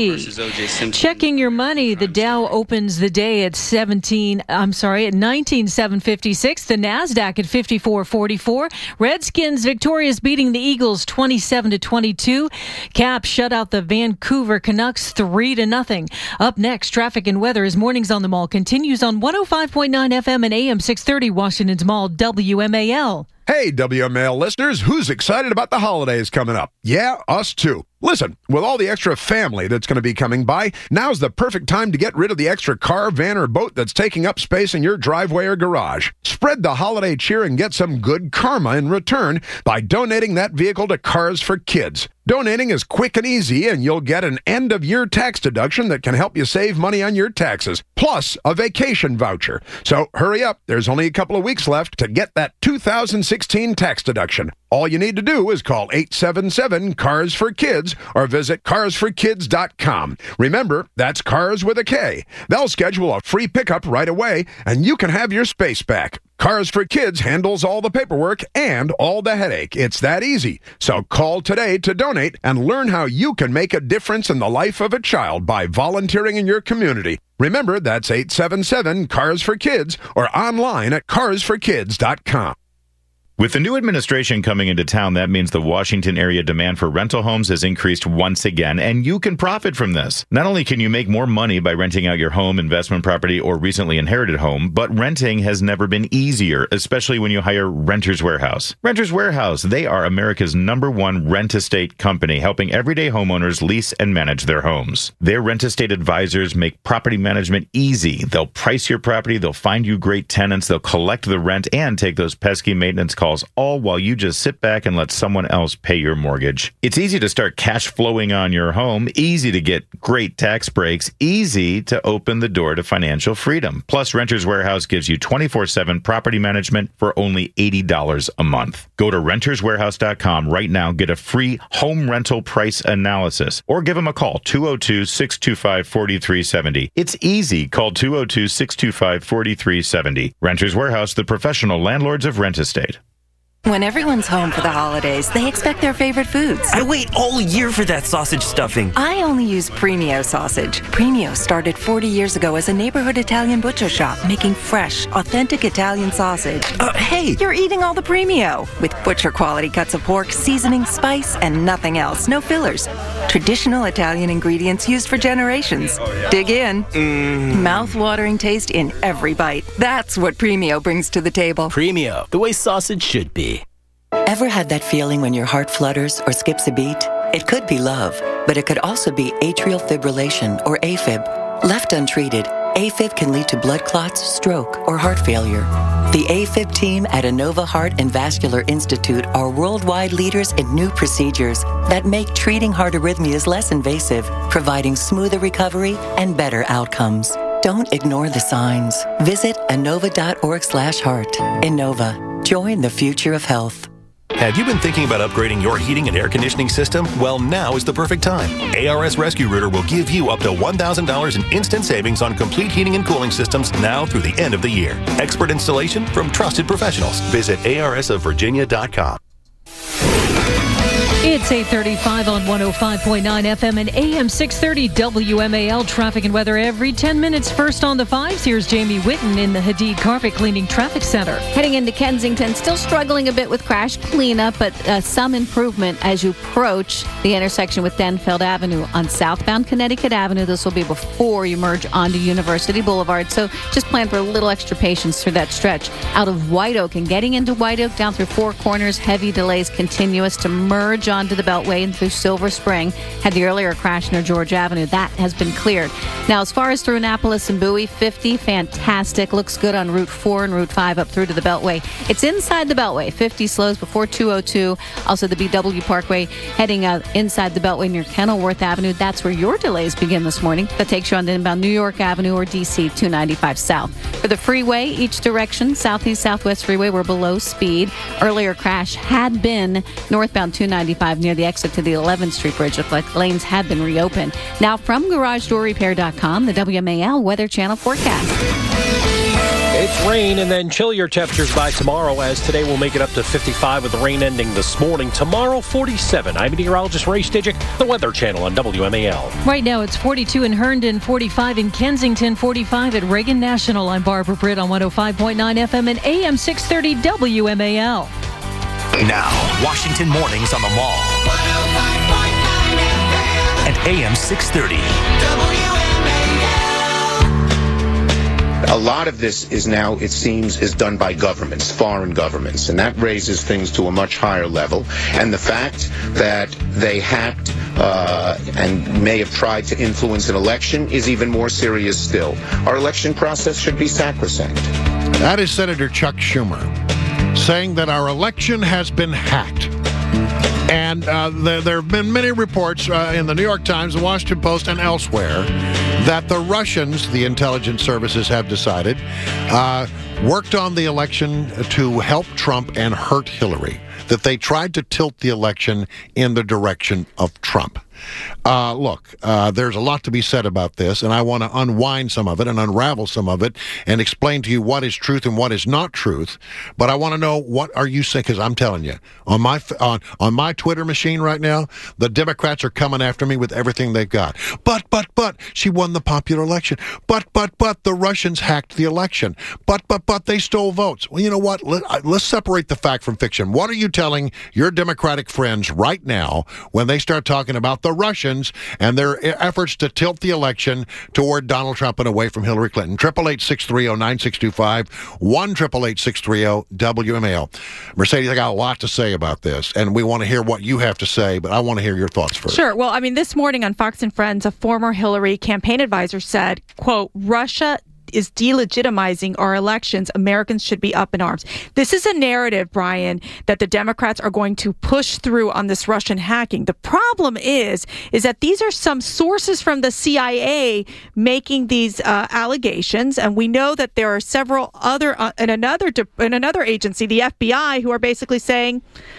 Sea. Checking your money, the Dow opens the day at seventeen. I'm sorry, at nineteen seven fifty-six. The Nasdaq at fifty-four forty-four. Redskins victorious, beating the Eagles twenty-seven to twenty-two. Caps shut out the Vancouver Canucks three to nothing. Up next, traffic and weather as Mornings on the Mall continues on one oh five point nine F M and A M six thirty, Washington's Mall, W M A L. Hey, W M A L listeners, who's excited about the holidays coming up? Yeah, us too. Listen, with all the extra family that's going to be coming by, now's the perfect time to get rid of the extra car, van, or boat that's taking up space in your driveway or garage. Spread the holiday cheer and get some good karma in return by donating that vehicle to Cars for Kids. Donating is quick and easy, and you'll get an end-of-year tax deduction that can help you save money on your taxes, plus a vacation voucher. So hurry up, there's only a couple of weeks left to get that two thousand sixteen tax deduction. All you need to do is call eight seven seven, CARS for Kids or visit cars for kids dot com. Remember, that's Cars with a K. They'll schedule a free pickup right away, and you can have your space back. Cars for Kids handles all the paperwork and all the headache. It's that easy. So call today to donate and learn how you can make a difference in the life of a child by volunteering in your community. Remember, that's eight seven seven, CARS for Kids or online at cars for kids dot com. With the new administration coming into town, that means the Washington area demand for rental homes has increased once again, and you can profit from this. Not only can you make more money by renting out your home, investment property, or recently inherited home, but renting has never been easier, especially when you hire Renters Warehouse. Renters Warehouse, they are America's number one rent-estate company, helping everyday homeowners lease and manage their homes. Their rent-estate advisors make property management easy. They'll price your property, they'll find you great tenants, they'll collect the rent, and take those pesky maintenance calls calls, all while you just sit back and let someone else pay your mortgage. It's easy to start cash flowing on your home, easy to get great tax breaks, easy to open the door to financial freedom. Plus, Renters Warehouse gives you twenty-four seven property management for only eighty dollars a month. Go to renters warehouse dot com right now, get a free home rental price analysis, or give them a call, two oh two, six two five, four three seven oh. It's easy. Call two oh two, six two five, four three seven oh. Renters Warehouse, the professional landlords of Rent Estate. When everyone's home for the holidays, they expect their favorite foods. I wait all year for that sausage stuffing. I only use Premio sausage. Premio started forty years ago as a neighborhood Italian butcher shop making fresh, authentic Italian sausage. Uh, hey! You're eating all the Premio. With butcher quality cuts of pork, seasoning, spice, and nothing else. No fillers. Traditional Italian ingredients used for generations. Dig in. Mm. Mouth-watering taste in every bite. That's what Premio brings to the table. Premio, the way sausage should be. Ever had that feeling when your heart flutters or skips a beat? It could be love, but it could also be atrial fibrillation or AFib. Left untreated, AFib can lead to blood clots, stroke, or heart failure. The AFib team at Inova Heart and Vascular Institute are worldwide leaders in new procedures that make treating heart arrhythmias less invasive, providing smoother recovery and better outcomes. Don't ignore the signs. Visit inova dot org slash heart. Inova. Join the future of health. Have you been thinking about upgrading your heating and air conditioning system? Well, now is the perfect time. A R S Rescue Rooter will give you up to one thousand dollars in instant savings on complete heating and cooling systems now through the end of the year. Expert installation from trusted professionals. Visit A R S of Virginia dot com. It's eight thirty-five on one oh five point nine F M and A M six thirty W M A L. Traffic and weather every ten minutes. First on the fives, here's Jamie Whitten in the Hadid Carpet Cleaning Traffic Center. Heading into Kensington, still struggling a bit with crash cleanup, but uh, some improvement as you approach the intersection with Denfeld Avenue on southbound Connecticut Avenue. This will be before you merge onto University Boulevard, so just plan for a little extra patience through that stretch. Out of White Oak and getting into White Oak down through Four Corners, heavy delays continuous to merge onto the Beltway and through Silver Spring. Had the earlier crash near George Avenue. That has been cleared. Now, as far as through Annapolis and Bowie, fifty, fantastic. Looks good on Route four and Route five up through to the Beltway. It's inside the Beltway. fifty slows before two oh two. Also, the B W Parkway heading uh, inside the Beltway near Kenilworth Avenue. That's where your delays begin this morning. That takes you on to inbound New York Avenue or D C two ninety-five South. For the freeway, each direction, southeast, southwest freeway, we're below speed. Earlier crash had been northbound two ninety-five near the exit to the eleventh Street Bridge. Looked like lanes have been reopened. Now from garage door repair dot com, the W M A L Weather Channel forecast. It's rain and then chillier temperatures by tomorrow, as today will make it up to fifty-five with the rain ending this morning. Tomorrow, forty-seven. I'm meteorologist Ray Stidgick, the Weather Channel on W M A L. Right now, it's forty-two in Herndon, forty-five in Kensington, forty-five at Reagan National. I'm Barbara Britt on one oh five point nine F M and A M six thirty W M A L. Now, Washington Mornings on the Mall. one oh five point nine F M. And A M six thirty. W M A L. A lot of this is now, it seems, is done by governments, foreign governments, and that raises things to a much higher level. And the fact that they hacked uh, and may have tried to influence an election is even more serious still. Our election process should be sacrosanct. That is Senator Chuck Schumer saying that our election has been hacked. And uh, there, there have been many reports uh, in the New York Times, the Washington Post, and elsewhere that the Russians, the intelligence services have decided, uh, worked on the election to help Trump and hurt Hillary, that they tried to tilt the election in the direction of Trump. Uh, look, uh, there's a lot to be said about this, and I want to unwind some of it and unravel some of it and explain to you what is truth and what is not truth. But I want to know, what are you saying? Because I'm telling you, on my on on my Twitter machine right now, the Democrats are coming after me with everything they've got. But, but, but, she won the popular election. But, but, but, the Russians hacked the election. But, but, but, they stole votes. Well, you know what? Let, let's separate the fact from fiction. What are you telling your Democratic friends right now when they start talking about the Russians and their efforts to tilt the election toward Donald Trump and away from Hillary Clinton? Triple eight six three zero nine six two five, one triple eight six three zero W M A L. Mercedes, I got a lot to say about this, and we want to hear what you have to say, but I want to hear your thoughts first. Sure. Well, I mean, this morning on Fox and Friends, a former Hillary campaign advisor said, quote, Russia is delegitimizing our elections. Americans should be up in arms. This is a narrative, Brian, that the Democrats are going to push through on this Russian hacking. The problem is, is that these are some sources from the C I A making these uh, allegations, and we know that there are several other uh, in another in another agency, the F B I, who are basically saying,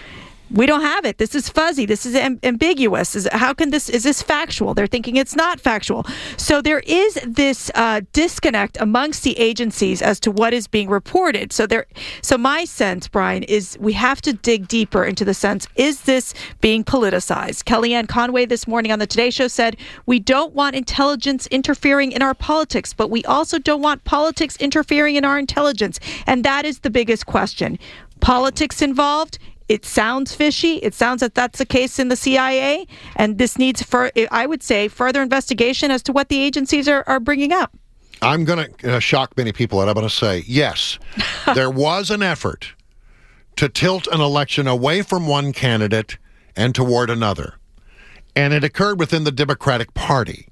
we don't have it. This is fuzzy. This is am- ambiguous. Is, how can this, is this factual? They're thinking it's not factual. So there is this uh, disconnect amongst the agencies as to what is being reported. So there, so my sense, Brian, is we have to dig deeper into the sense, is this being politicized? Kellyanne Conway this morning on the Today Show said, we don't want intelligence interfering in our politics, but we also don't want politics interfering in our intelligence. And that is the biggest question. Politics involved? It sounds fishy. It sounds that that's the case in the C I A, and this needs, for, I would say, further investigation as to what the agencies are, are bringing up. I'm going to uh, shock many people, and I'm going to say, yes, there was an effort to tilt an election away from one candidate and toward another, and it occurred within the Democratic Party.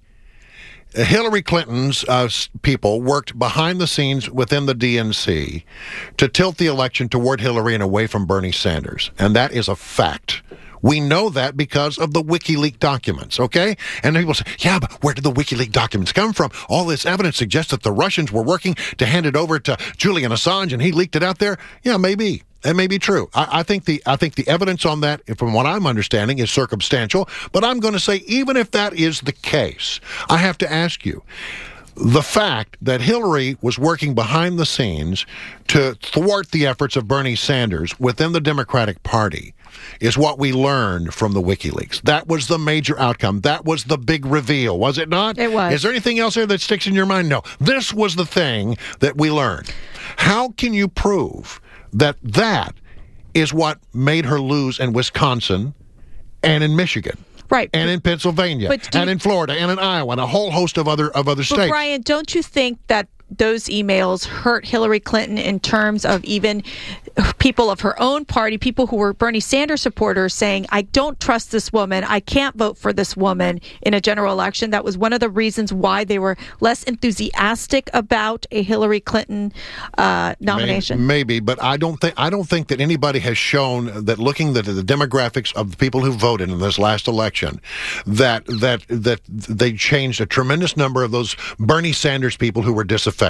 Hillary Clinton's uh, people worked behind the scenes within the D N C to tilt the election toward Hillary and away from Bernie Sanders. And that is a fact. We know that because of the WikiLeaks documents, okay? And people say, yeah, but where did the WikiLeaks documents come from? All this evidence suggests that the Russians were working to hand it over to Julian Assange and he leaked it out there. Yeah, maybe. It may be true. I, I think the I think the evidence on that, from what I'm understanding, is circumstantial. But I'm going to say, even if that is the case, I have to ask you, the fact that Hillary was working behind the scenes to thwart the efforts of Bernie Sanders within the Democratic Party is what we learned from the WikiLeaks. That was the major outcome. That was the big reveal, was it not? It was. Is there anything else there that sticks in your mind? No. This was the thing that we learned. How can you prove that that is what made her lose in Wisconsin and in Michigan? Right. And in Pennsylvania, and in Florida, and in Iowa, and a whole host of other of other but states. Brian, don't you think that those emails hurt Hillary Clinton in terms of even people of her own party, people who were Bernie Sanders supporters saying, I don't trust this woman, I can't vote for this woman in a general election? That was one of the reasons why they were less enthusiastic about a Hillary Clinton uh, nomination. Maybe, maybe, but I don't think I don't think that anybody has shown that, looking at the demographics of the people who voted in this last election, that that that they changed a tremendous number of those Bernie Sanders people who were disaffected.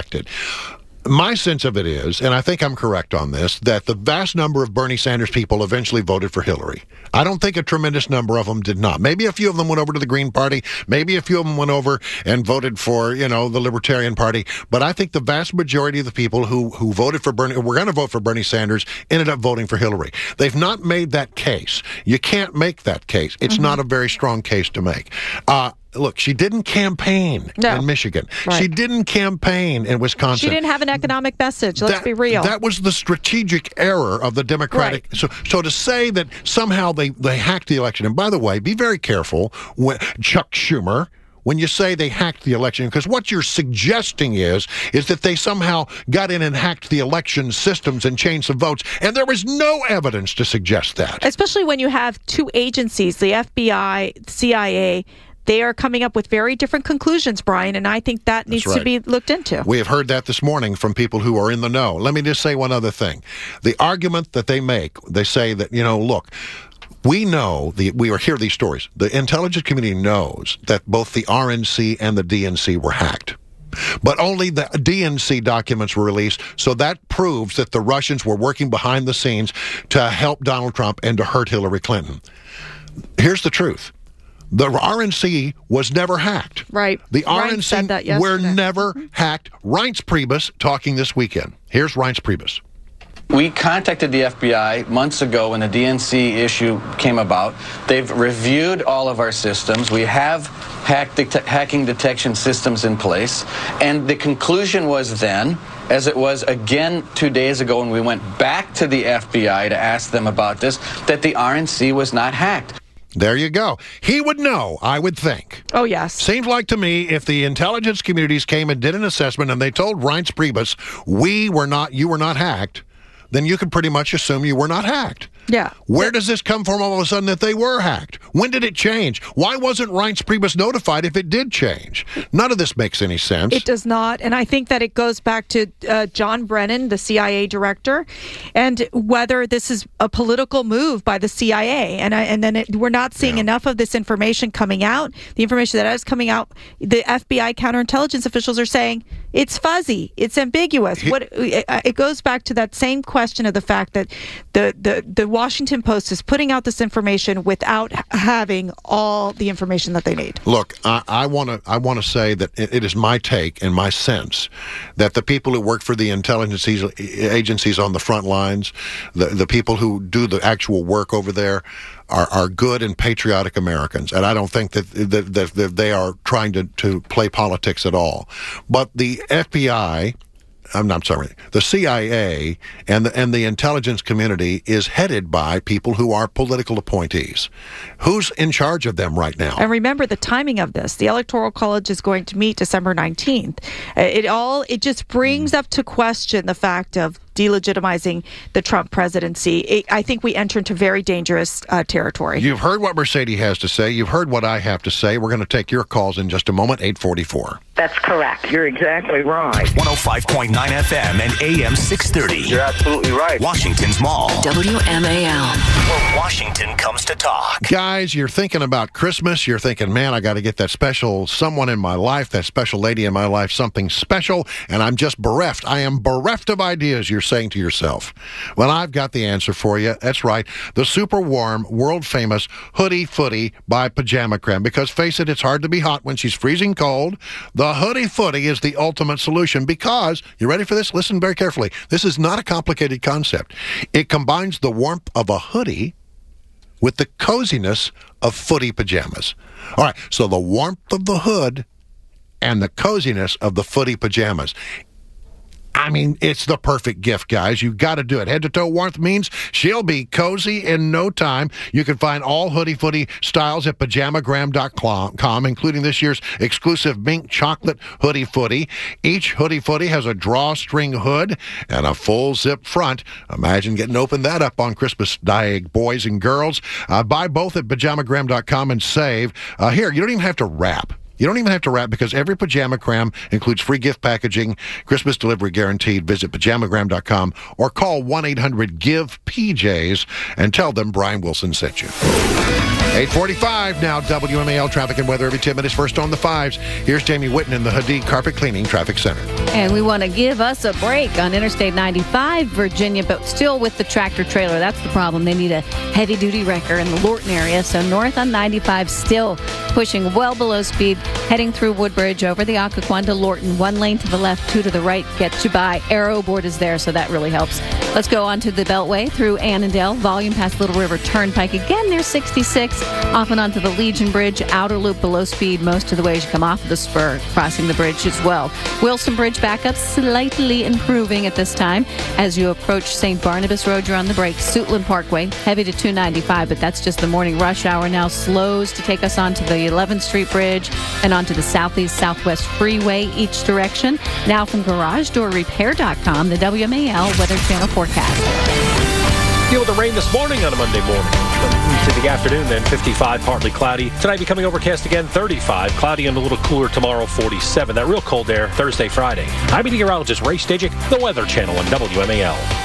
My sense of it is, and I think I'm correct on this, that the vast number of Bernie Sanders people eventually voted for Hillary. I don't think a tremendous number of them did not. Maybe a few of them went over to the Green Party. Maybe a few of them went over and voted for, you know, the Libertarian Party. But I think the vast majority of the people who, who voted for Bernie, were going to vote for Bernie Sanders, ended up voting for Hillary. They've not made that case. You can't make that case. It's mm-hmm. not a very strong case to make. Uh, Look, she didn't campaign no. in Michigan. Right. She didn't campaign in Wisconsin. She didn't have an economic message. Let's that, be real. That was the strategic error of the Democratic. Right. So, so to say that somehow they, they hacked the election, and by the way, be very careful, when, Chuck Schumer, when you say they hacked the election, because what you're suggesting is is that they somehow got in and hacked the election systems and changed some votes, and there was no evidence to suggest that. Especially when you have two agencies, the F B I, C I A, they are coming up with very different conclusions, Brian, and I think that needs right. to be looked into. We have heard that this morning from people who are in the know. Let me just say one other thing. The argument that they make, they say that, you know, look, we know, the, we hear these stories. The intelligence community knows that both the R N C and the D N C were hacked. But only the D N C documents were released, so that proves that the Russians were working behind the scenes to help Donald Trump and to hurt Hillary Clinton. Here's the truth. The R N C was never hacked. Right. The R N C were never hacked. Reince Priebus talking this weekend. Here's Reince Priebus. We contacted the F B I months ago when the D N C issue came about. They've reviewed all of our systems. We have hack det- hacking detection systems in place. And the conclusion was then, as it was again two days ago when we went back to the F B I to ask them about this, that the R N C was not hacked. There you go. He would know, I would think. Oh, yes. Seems like to me if the intelligence communities came and did an assessment and they told Reince Priebus, we were not, you were not hacked, then you could pretty much assume you were not hacked. Yeah. Where does this come from all of a sudden that they were hacked? When did it change? Why wasn't Reince Priebus notified if it did change? None of this makes any sense. It does not. And I think that it goes back to uh, John Brennan, the C I A director, and whether this is a political move by the C I A. And I, and then it, we're not seeing yeah. enough of this information coming out. The information that is coming out, the F B I counterintelligence officials are saying it's fuzzy, it's ambiguous. He, what it, it goes back to that same question of the fact that the the the Washington Post is putting out this information without having all the information that they need. Look, I want to I want to say that it is my take and my sense that the people who work for the intelligence agencies on the front lines, the, the people who do the actual work over there, are, are good and patriotic Americans. And I don't think that, that, that, that they are trying to, to play politics at all. But the F B I... I'm not sorry. The C I A and the and the intelligence community is headed by people who are political appointees. Who's in charge of them right now? And remember the timing of this. The Electoral College is going to meet December nineteenth. It all it just brings mm. up to question the fact of delegitimizing the Trump presidency. It, I think we enter into very dangerous uh, territory. You've heard what Mercedes has to say. You've heard what I have to say. We're going to take your calls in just a moment. eight forty-four. That's correct. You're exactly right. one oh five point nine F M and A M six thirty. You're absolutely right. Washington's Mall. W M A L. Where Washington comes to talk. Guys, you're thinking about Christmas. You're thinking, man, I got to get that special someone in my life, that special lady in my life, something special, and I'm just bereft. I am bereft of ideas, you're saying to yourself. Well, I've got the answer for you. That's right. The super warm, world-famous Hoodie Footy by Pajama Creme. Because face it, it's hard to be hot when she's freezing cold. The Hoodie Footy is the ultimate solution because, you ready for this? Listen very carefully. This is not a complicated concept. It combines the warmth of a hoodie with the coziness of footy pajamas. All right, so the warmth of the hood and the coziness of the footy pajamas. I mean, it's the perfect gift, guys. You've got to do it. Head-to-toe warmth means she'll be cozy in no time. You can find all Hoodie Footy styles at pajamagram dot com, including this year's exclusive mink chocolate Hoodie Footy. Each Hoodie Footy has a drawstring hood and a full zip front. Imagine getting open that up on Christmas Day, boys and girls. Uh, buy both at pajamagram dot com and save. Uh, here, you don't even have to wrap. You don't even have to wrap because every Pajama Cram includes free gift packaging, Christmas delivery guaranteed. Visit pajamagram dot com or call one eight hundred give P Js and tell them Brian Wilson sent you. eight forty-five now, W M A L traffic and weather every ten minutes. First on the fives. Here's Jamie Whitten in the Hadid Carpet Cleaning Traffic Center. And we want to give us a break on Interstate ninety-five, Virginia, but still with the tractor trailer. That's the problem. They need a heavy-duty wrecker in the Lorton area. So north on ninety-five, still pushing well below speed, heading through Woodbridge over the Occoquan to Lorton. One lane to the left, two to the right. Gets you by. Arrow board is there, so that really helps. Let's go on to the Beltway through Annandale. Volume past Little River Turnpike again near sixty-six. Off and onto the Legion Bridge. Outer loop below speed most of the way as you come off of the spur, crossing the bridge as well. Wilson Bridge backup slightly improving at this time. As you approach Saint Barnabas Road, you're on the brake. Suitland Parkway, heavy to two ninety-five, but that's just the morning rush hour now. Slows to take us onto the eleventh Street Bridge and onto the Southeast Southwest Freeway each direction. Now from garage door repair dot com, the W M A L Weather Channel forecast. Deal with the rain this morning on a Monday morning. To the afternoon, then fifty-five, partly cloudy. Tonight becoming overcast again, thirty-five. Cloudy and a little cooler tomorrow, forty-seven. That real cold air Thursday, Friday. I'm meteorologist Ray Stajic, the Weather Channel on W M A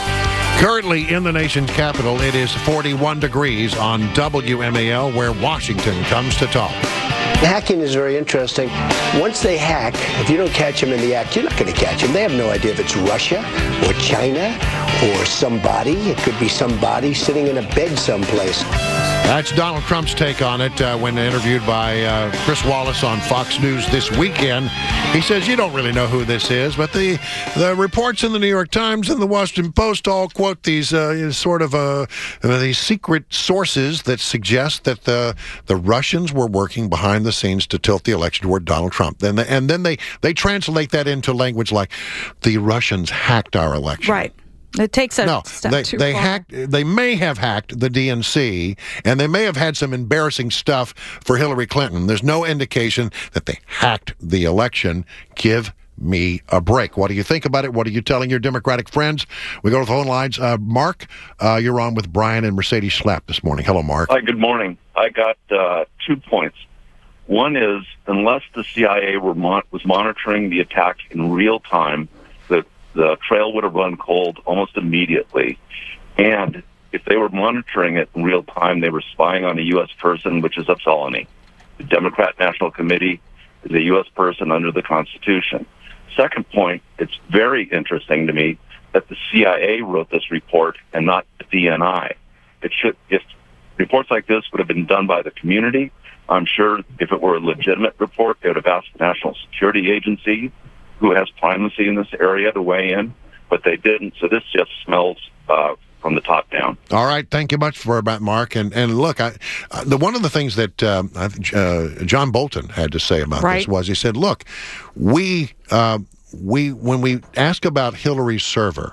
L. Currently in the nation's capital, it is forty-one degrees on W M A L, where Washington comes to talk. Hacking is very interesting. Once they hack, if you don't catch them in the act, you're not going to catch them. They have no idea if it's Russia or China or somebody. It could be somebody sitting in a bed someplace. That's Donald Trump's take on it uh, when interviewed by uh, Chris Wallace on Fox News this weekend. He says, you don't really know who this is, but the the reports in the New York Times and the Washington Post all quote these uh, sort of uh, these secret sources that suggest that the the Russians were working behind the scenes to tilt the election toward Donald Trump. Then the, and then they, they translate that into language like the Russians hacked our election. Right. It takes a no, step they, too they far. hacked. They may have hacked the D N C, and they may have had some embarrassing stuff for Hillary Clinton. There's no indication that they hacked the election. Give me a break. What do you think about it? What are you telling your Democratic friends? We go to the phone lines. Uh, Mark, uh, you're on with Brian and Mercedes Schlapp this morning. Hello, Mark. Hi, good morning. I got uh, two points. One is, unless the C I A were mon- was monitoring the attack in real time, the, the trail would have run cold almost immediately. And if they were monitoring it in real time, they were spying on a U S person, which is a felony. The Democrat National Committee is a U S person under the Constitution. Second point, it's very interesting to me that the C I A wrote this report and not the D N I. It should, if reports like this would have been done by the community, I'm sure if it were a legitimate report, they would have asked the National Security Agency, who has primacy in this area, to weigh in, but they didn't. So this just smells uh, from the top down. All right, thank you much for that, Mark. And and look, I, uh, the one of the things that um, I think, uh, John Bolton had to say about right. this was he said, "Look, we uh, we when we ask about Hillary's server,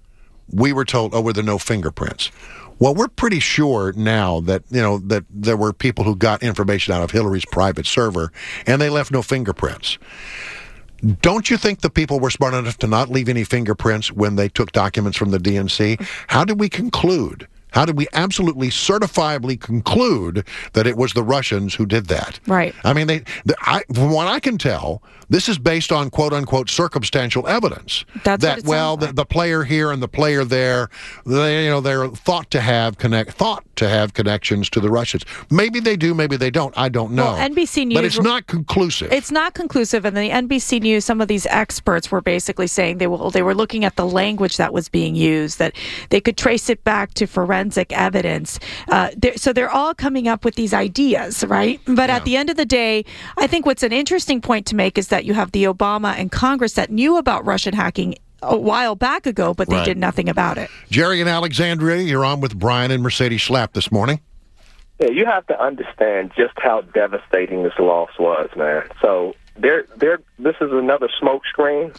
we were told, oh, were there no fingerprints?" Well, we're pretty sure now that, you know, that there were people who got information out of Hillary's private server, and they left no fingerprints. Don't you think the people were smart enough to not leave any fingerprints when they took documents from the D N C? How did we conclude? How did we absolutely certifiably conclude that it was the Russians who did that? Right. I mean, they. The, I, from what I can tell, this is based on quote unquote circumstantial evidence. That's that what it well, sounds the, like. the player here and the player there, they you know they're thought to have connect thought to have connections to the Russians. Maybe they do, maybe they don't. I don't know. Well, N B C News, but it's not conclusive. It's not conclusive, and the N B C News, some of these experts were basically saying they were they were looking at the language that was being used, that they could trace it back to forensic evidence. Uh, they're, so they're all coming up with these ideas, right? But Yeah. at the end of the day, I think what's an interesting point to make is that you have the Obama and Congress that knew about Russian hacking a while back ago, but they Right. did nothing about it. Jerry in Alexandria, you're on with Brian and Mercedes Schlapp this morning. Yeah, you have to understand just how devastating this loss was, man. So there, there. This is another smokescreen,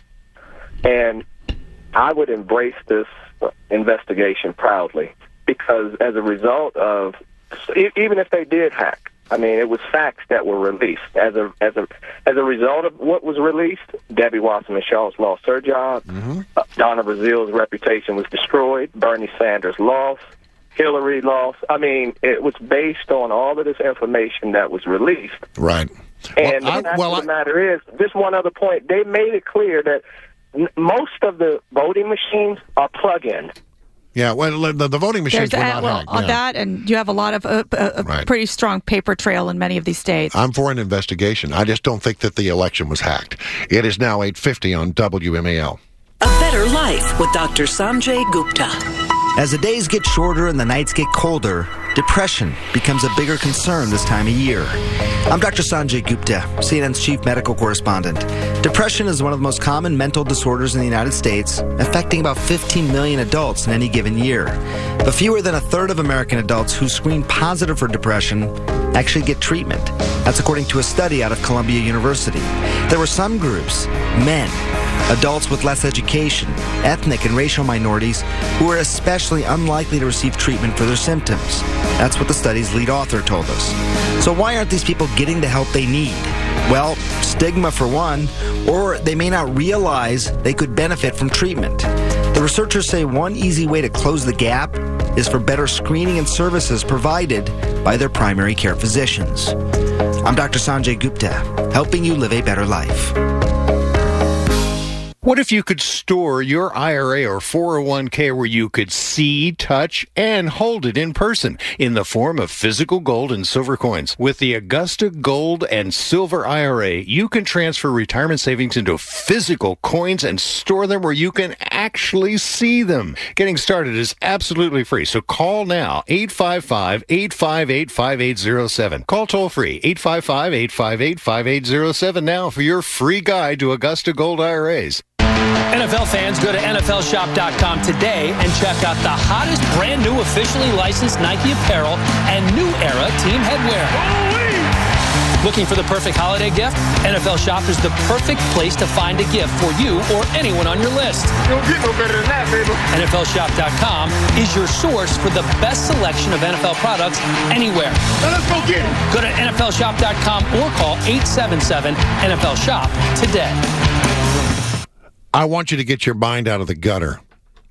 and I would embrace this investigation proudly, because as a result of, e- even if they did hack, I mean, it was facts that were released. As a as a as a result of what was released, Debbie Wasserman Schultz lost her job. Mm-hmm. Uh, Donna Brazil's reputation was destroyed. Bernie Sanders lost. Hillary lost. I mean, it was based on all of this information that was released. Right. And Well, I- the fact well, of the I- matter is, just one other point, they made it clear that n- most of the voting machines are plug-in. Yeah, well, the, the voting machines There's were uh, not well, hacked. on yeah. that, and you have a lot of uh, uh, a Right. pretty strong paper trail in many of these states. I'm for an investigation. I just don't think that the election was hacked. It is now eight fifty on W M A L. A Better Life with Doctor Sanjay Gupta. As the days get shorter and the nights get colder, depression becomes a bigger concern this time of year. I'm Doctor Sanjay Gupta, C N N's chief medical correspondent. Depression is one of the most common mental disorders in the United States, affecting about fifteen million adults in any given year. But fewer than a third of American adults who screen positive for depression actually get treatment. That's according to a study out of Columbia University. There were some groups, men, adults with less education, ethnic and racial minorities, who are especially unlikely to receive treatment for their symptoms. That's what the study's lead author told us. So why aren't these people getting the help they need? Well, stigma for one, or they may not realize they could benefit from treatment. The researchers say one easy way to close the gap is for better screening and services provided by their primary care physicians. I'm Doctor Sanjay Gupta, helping you live a better life. What if you could store your I R A or four oh one k where you could see, touch, and hold it in person in the form of physical gold and silver coins? With the Augusta Gold and Silver I R A, you can transfer retirement savings into physical coins and store them where you can actually see them. Getting started is absolutely free, so call now, eight five five, eight five eight, five eight zero seven. Call toll free, eight five five, eight five eight, five eight zero seven now for your free guide to Augusta Gold I R As. N F L fans, go to N F L shop dot com today and check out the hottest brand new officially licensed Nike apparel and new era team headwear. Looking for the perfect holiday gift? N F L Shop is the perfect place to find a gift for you or anyone on your list. You don't get no better than that, baby. N F L shop dot com is your source for the best selection of N F L products anywhere. Now let's go get it. Go to N F L shop dot com or call eight seven seven N F L shop today. I want you to get your mind out of the gutter.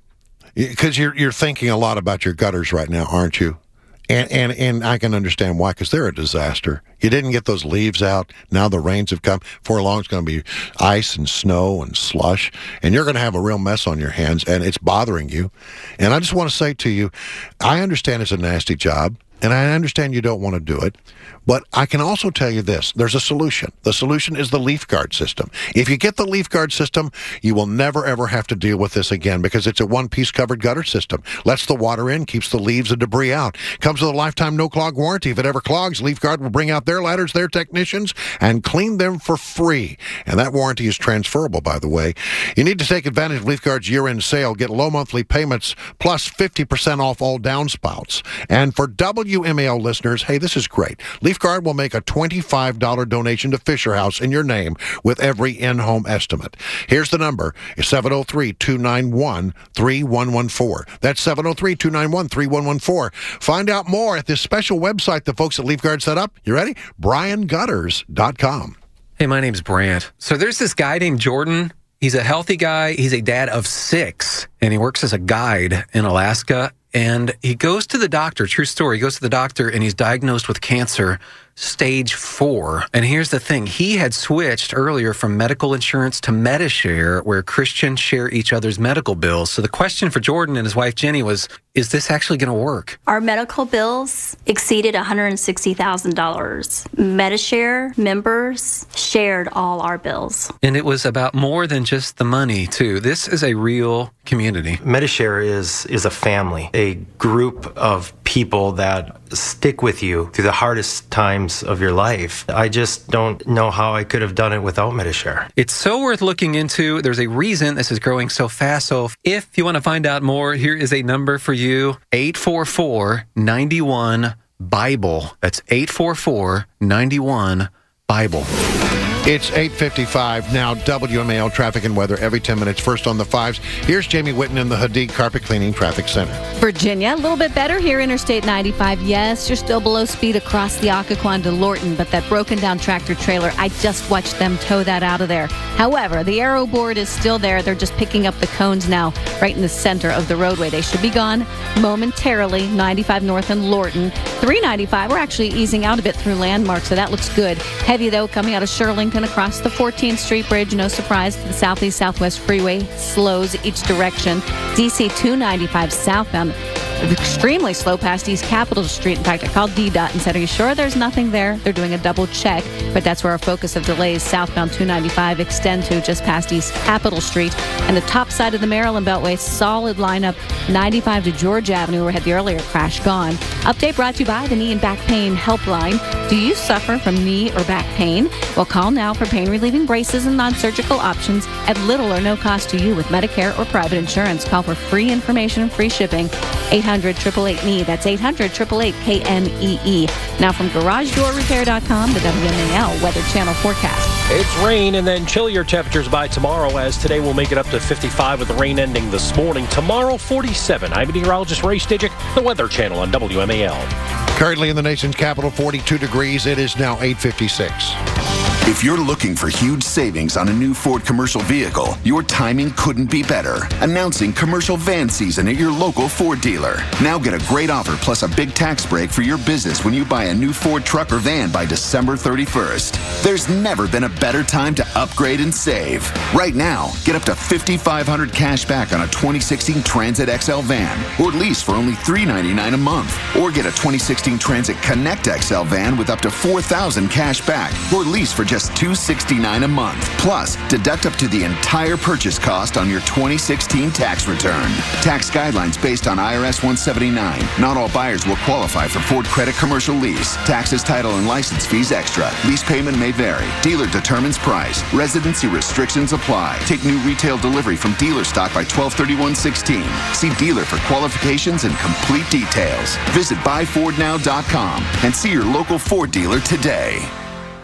Because you're, you're thinking a lot about your gutters right now, aren't you? And, and and I can understand why, because they're a disaster. You didn't get those leaves out. Now the rains have come. Before long, it's going to be ice and snow and slush, and you're going to have a real mess on your hands, and it's bothering you. And I just want to say to you, I understand it's a nasty job, and I understand you don't want to do it, but I can also tell you this. There's a solution. The solution is the Leaf Guard system. If you get the Leaf Guard system, you will never, ever have to deal with this again because it's a one-piece covered gutter system. Lets the water in, keeps the leaves and debris out. Comes with a lifetime no-clog warranty. If it ever clogs, Leaf Guard will bring out their ladders, their technicians, and clean them for free. And that warranty is transferable, by the way. You need to take advantage of Leaf Guard's year-end sale. Get low monthly payments plus fifty percent off all downspouts. And for W M A L listeners, hey, this is great. Leaf Guard will make a twenty-five dollars donation to Fisher House in your name with every in-home estimate. Here's the number. It's seven oh three, two nine one, three one one four. That's seven oh three, two nine one, three one one four. Find out more at this special website the folks at Leaf Guard set up. You ready? brian gutters dot com. Hey, my name's Brant. So there's this guy named Jordan. He's a healthy guy. He's a dad of six, and he works as a guide in Alaska. And he goes to the doctor, true story, he goes to the doctor and he's diagnosed with cancer, stage four. And here's the thing, he had switched earlier from medical insurance to Medishare, where Christians share each other's medical bills. So the question for Jordan and his wife Jenny was, is this actually going to work? Our medical bills exceeded one hundred sixty thousand dollars. Medishare members shared all our bills. And it was about more than just the money, too. This is a real community. Medishare is is a family, a group of people that stick with you through the hardest times of your life. I just don't know how I could have done it without Medishare. It's so worth looking into. There's a reason this is growing so fast. So if you want to find out more, here is a number for you, eight four four, nine one, BIBLE. That's eight four four, nine one, BIBLE. It's eight fifty-five now, W M A L traffic and weather every ten minutes. First on the fives. Here's Jamie Whitten in the Hadid Carpet Cleaning Traffic Center. Virginia, a little bit better here, Interstate ninety-five. Yes, you're still below speed across the Occoquan to Lorton, but that broken down tractor trailer, I just watched them tow that out of there. However, the arrow board is still there. They're just picking up the cones now right in the center of the roadway. They should be gone momentarily. ninety-five north and Lorton. three ninety-five, we're actually easing out a bit through Landmark, so that looks good. Heavy, though, coming out of Shirlington across the fourteenth Street Bridge. No surprise to the Southeast Southwest Freeway. Slows each direction. D C two ninety-five southbound. Extremely slow past East Capitol Street. In fact, I called D DOT and said, are you sure there's nothing there? They're doing a double check, but that's where our focus of delays southbound two ninety-five extend to just past East Capitol Street. And the top side of the Maryland Beltway, solid lineup, ninety-five to George Avenue, where we had the earlier crash gone. Update brought to you by the Knee and Back Pain Helpline. Do you suffer from knee or back pain? Well, call now for pain-relieving braces and non-surgical options at little or no cost to you with Medicare or private insurance. Call for free information and free shipping. eight hundred, eight eight eight, K N E E. That's eight hundred, eight eight eight, K N E E. Now from garage door repair dot com, the W M A L Weather Channel forecast. It's rain and then chillier temperatures by tomorrow, as today we'll make it up to fifty-five with the rain ending this morning. Tomorrow, forty-seven. I'm meteorologist Ray Stidgick, the Weather Channel on W M A L. Currently in the nation's capital, forty-two degrees. It is now eight fifty-six. If you're looking for huge savings on a new Ford commercial vehicle, your timing couldn't be better. Announcing commercial van season at your local Ford dealer. Now get a great offer plus a big tax break for your business when you buy a new Ford truck or van by December thirty-first. There's never been a better time to upgrade and save. Right now, get up to fifty-five hundred dollars cash back on a twenty sixteen Transit X L van or lease for only three hundred ninety-nine dollars a month. Or get a twenty sixteen Transit Connect X L van with up to four thousand dollars cash back or lease for just two hundred sixty-nine dollars a month. Plus, deduct up to the entire purchase cost on your twenty sixteen tax return. Tax guidelines based on I R S one seventy-nine. Not all buyers will qualify for Ford Credit Commercial Lease. Taxes, title, and license fees extra. Lease payment may vary. Dealer determines price. Residency restrictions apply. Take new retail delivery from dealer stock by twelve thirty-one sixteen. See dealer for qualifications and complete details. Visit buy ford now dot com and see your local Ford dealer today.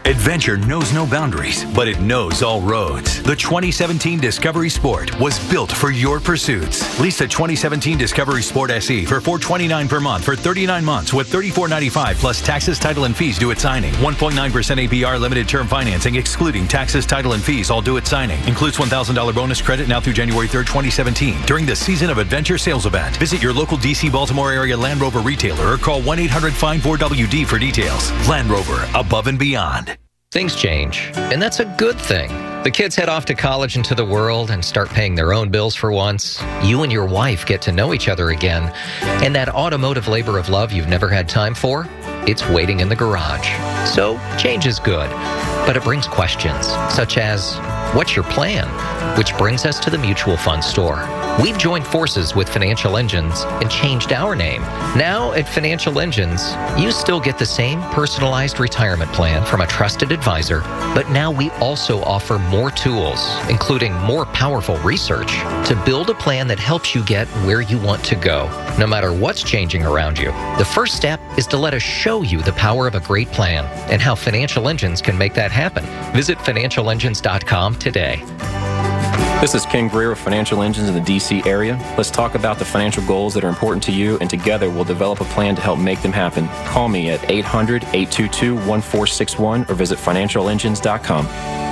Adventure knows no boundaries, but it knows all roads. The twenty seventeen Discovery Sport was built for your pursuits. Lease the twenty seventeen Discovery Sport S E for four hundred twenty-nine dollars per month for thirty-nine months with thirty-four ninety-five plus taxes, title, and fees due at signing. one point nine percent A P R limited term financing excluding taxes, title, and fees all due at signing. Includes one thousand dollars bonus credit now through January third, twenty seventeen during the Season of Adventure sales event. Visit your local D C Baltimore area Land Rover retailer or call one eight hundred find four W D for details. Land Rover, above and beyond. Things change, and that's a good thing. The kids head off to college and to the world and start paying their own bills for once. You and your wife get to know each other again. And that automotive labor of love you've never had time for, it's waiting in the garage. So change is good, but it brings questions, such as, what's your plan? Which brings us to the Mutual Fund Store. We've joined forces with Financial Engines and changed our name. Now at Financial Engines, you still get the same personalized retirement plan from a trusted advisor, but now we also offer more tools, including more powerful research, to build a plan that helps you get where you want to go, no matter what's changing around you. The first step is to let us show you the power of a great plan and how Financial Engines can make that happen. Visit financial engines dot com today. This is Ken Greer of Financial Engines in the D C area. Let's talk about the financial goals that are important to you, and together we'll develop a plan to help make them happen. Call me at eight hundred, eight two two, one four six one or visit financial engines dot com.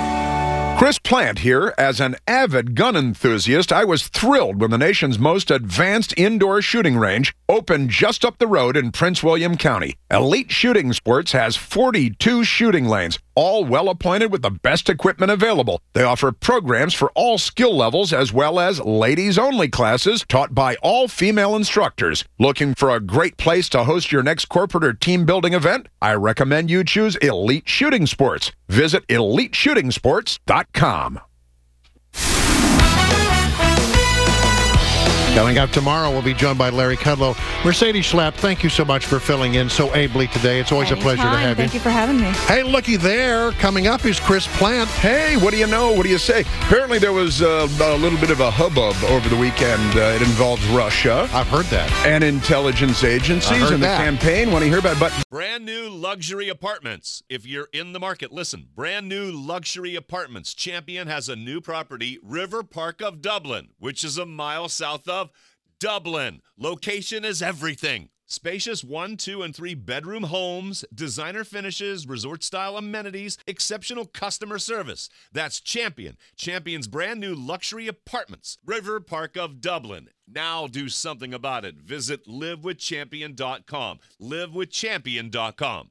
Chris Plant here. As an avid gun enthusiast, I was thrilled when the nation's most advanced indoor shooting range opened just up the road in Prince William County. Elite Shooting Sports has forty-two shooting lanes, all well appointed with the best equipment available. They offer programs for all skill levels as well as ladies-only classes taught by all female instructors. Looking for a great place to host your next corporate or team building event? I recommend you choose Elite Shooting Sports. Visit elite shooting sports dot com. Coming up tomorrow, we'll be joined by Larry Kudlow. Mercedes Schlapp, thank you so much for filling in so ably today. It's always Anytime. a pleasure to have Thank you. you for having me. Hey, looky there. Coming up is Chris Plant. Hey, what do you know? What do you say? Apparently there was uh, a little bit of a hubbub over the weekend. Uh, it involves Russia. I've heard that. And intelligence agencies and the that. campaign. Want to hear about it? But Brand new luxury apartments. If you're in the market, listen. Brand new luxury apartments. Champion has a new property, River Park of Dublin, which is a mile south of Dublin. Location is everything. Spacious one, two, and three bedroom homes, designer finishes, resort-style amenities, exceptional customer service. That's Champion. Champion's brand new luxury apartments. River Park of Dublin. Now do something about it. Visit live with champion dot com. live with champion dot com.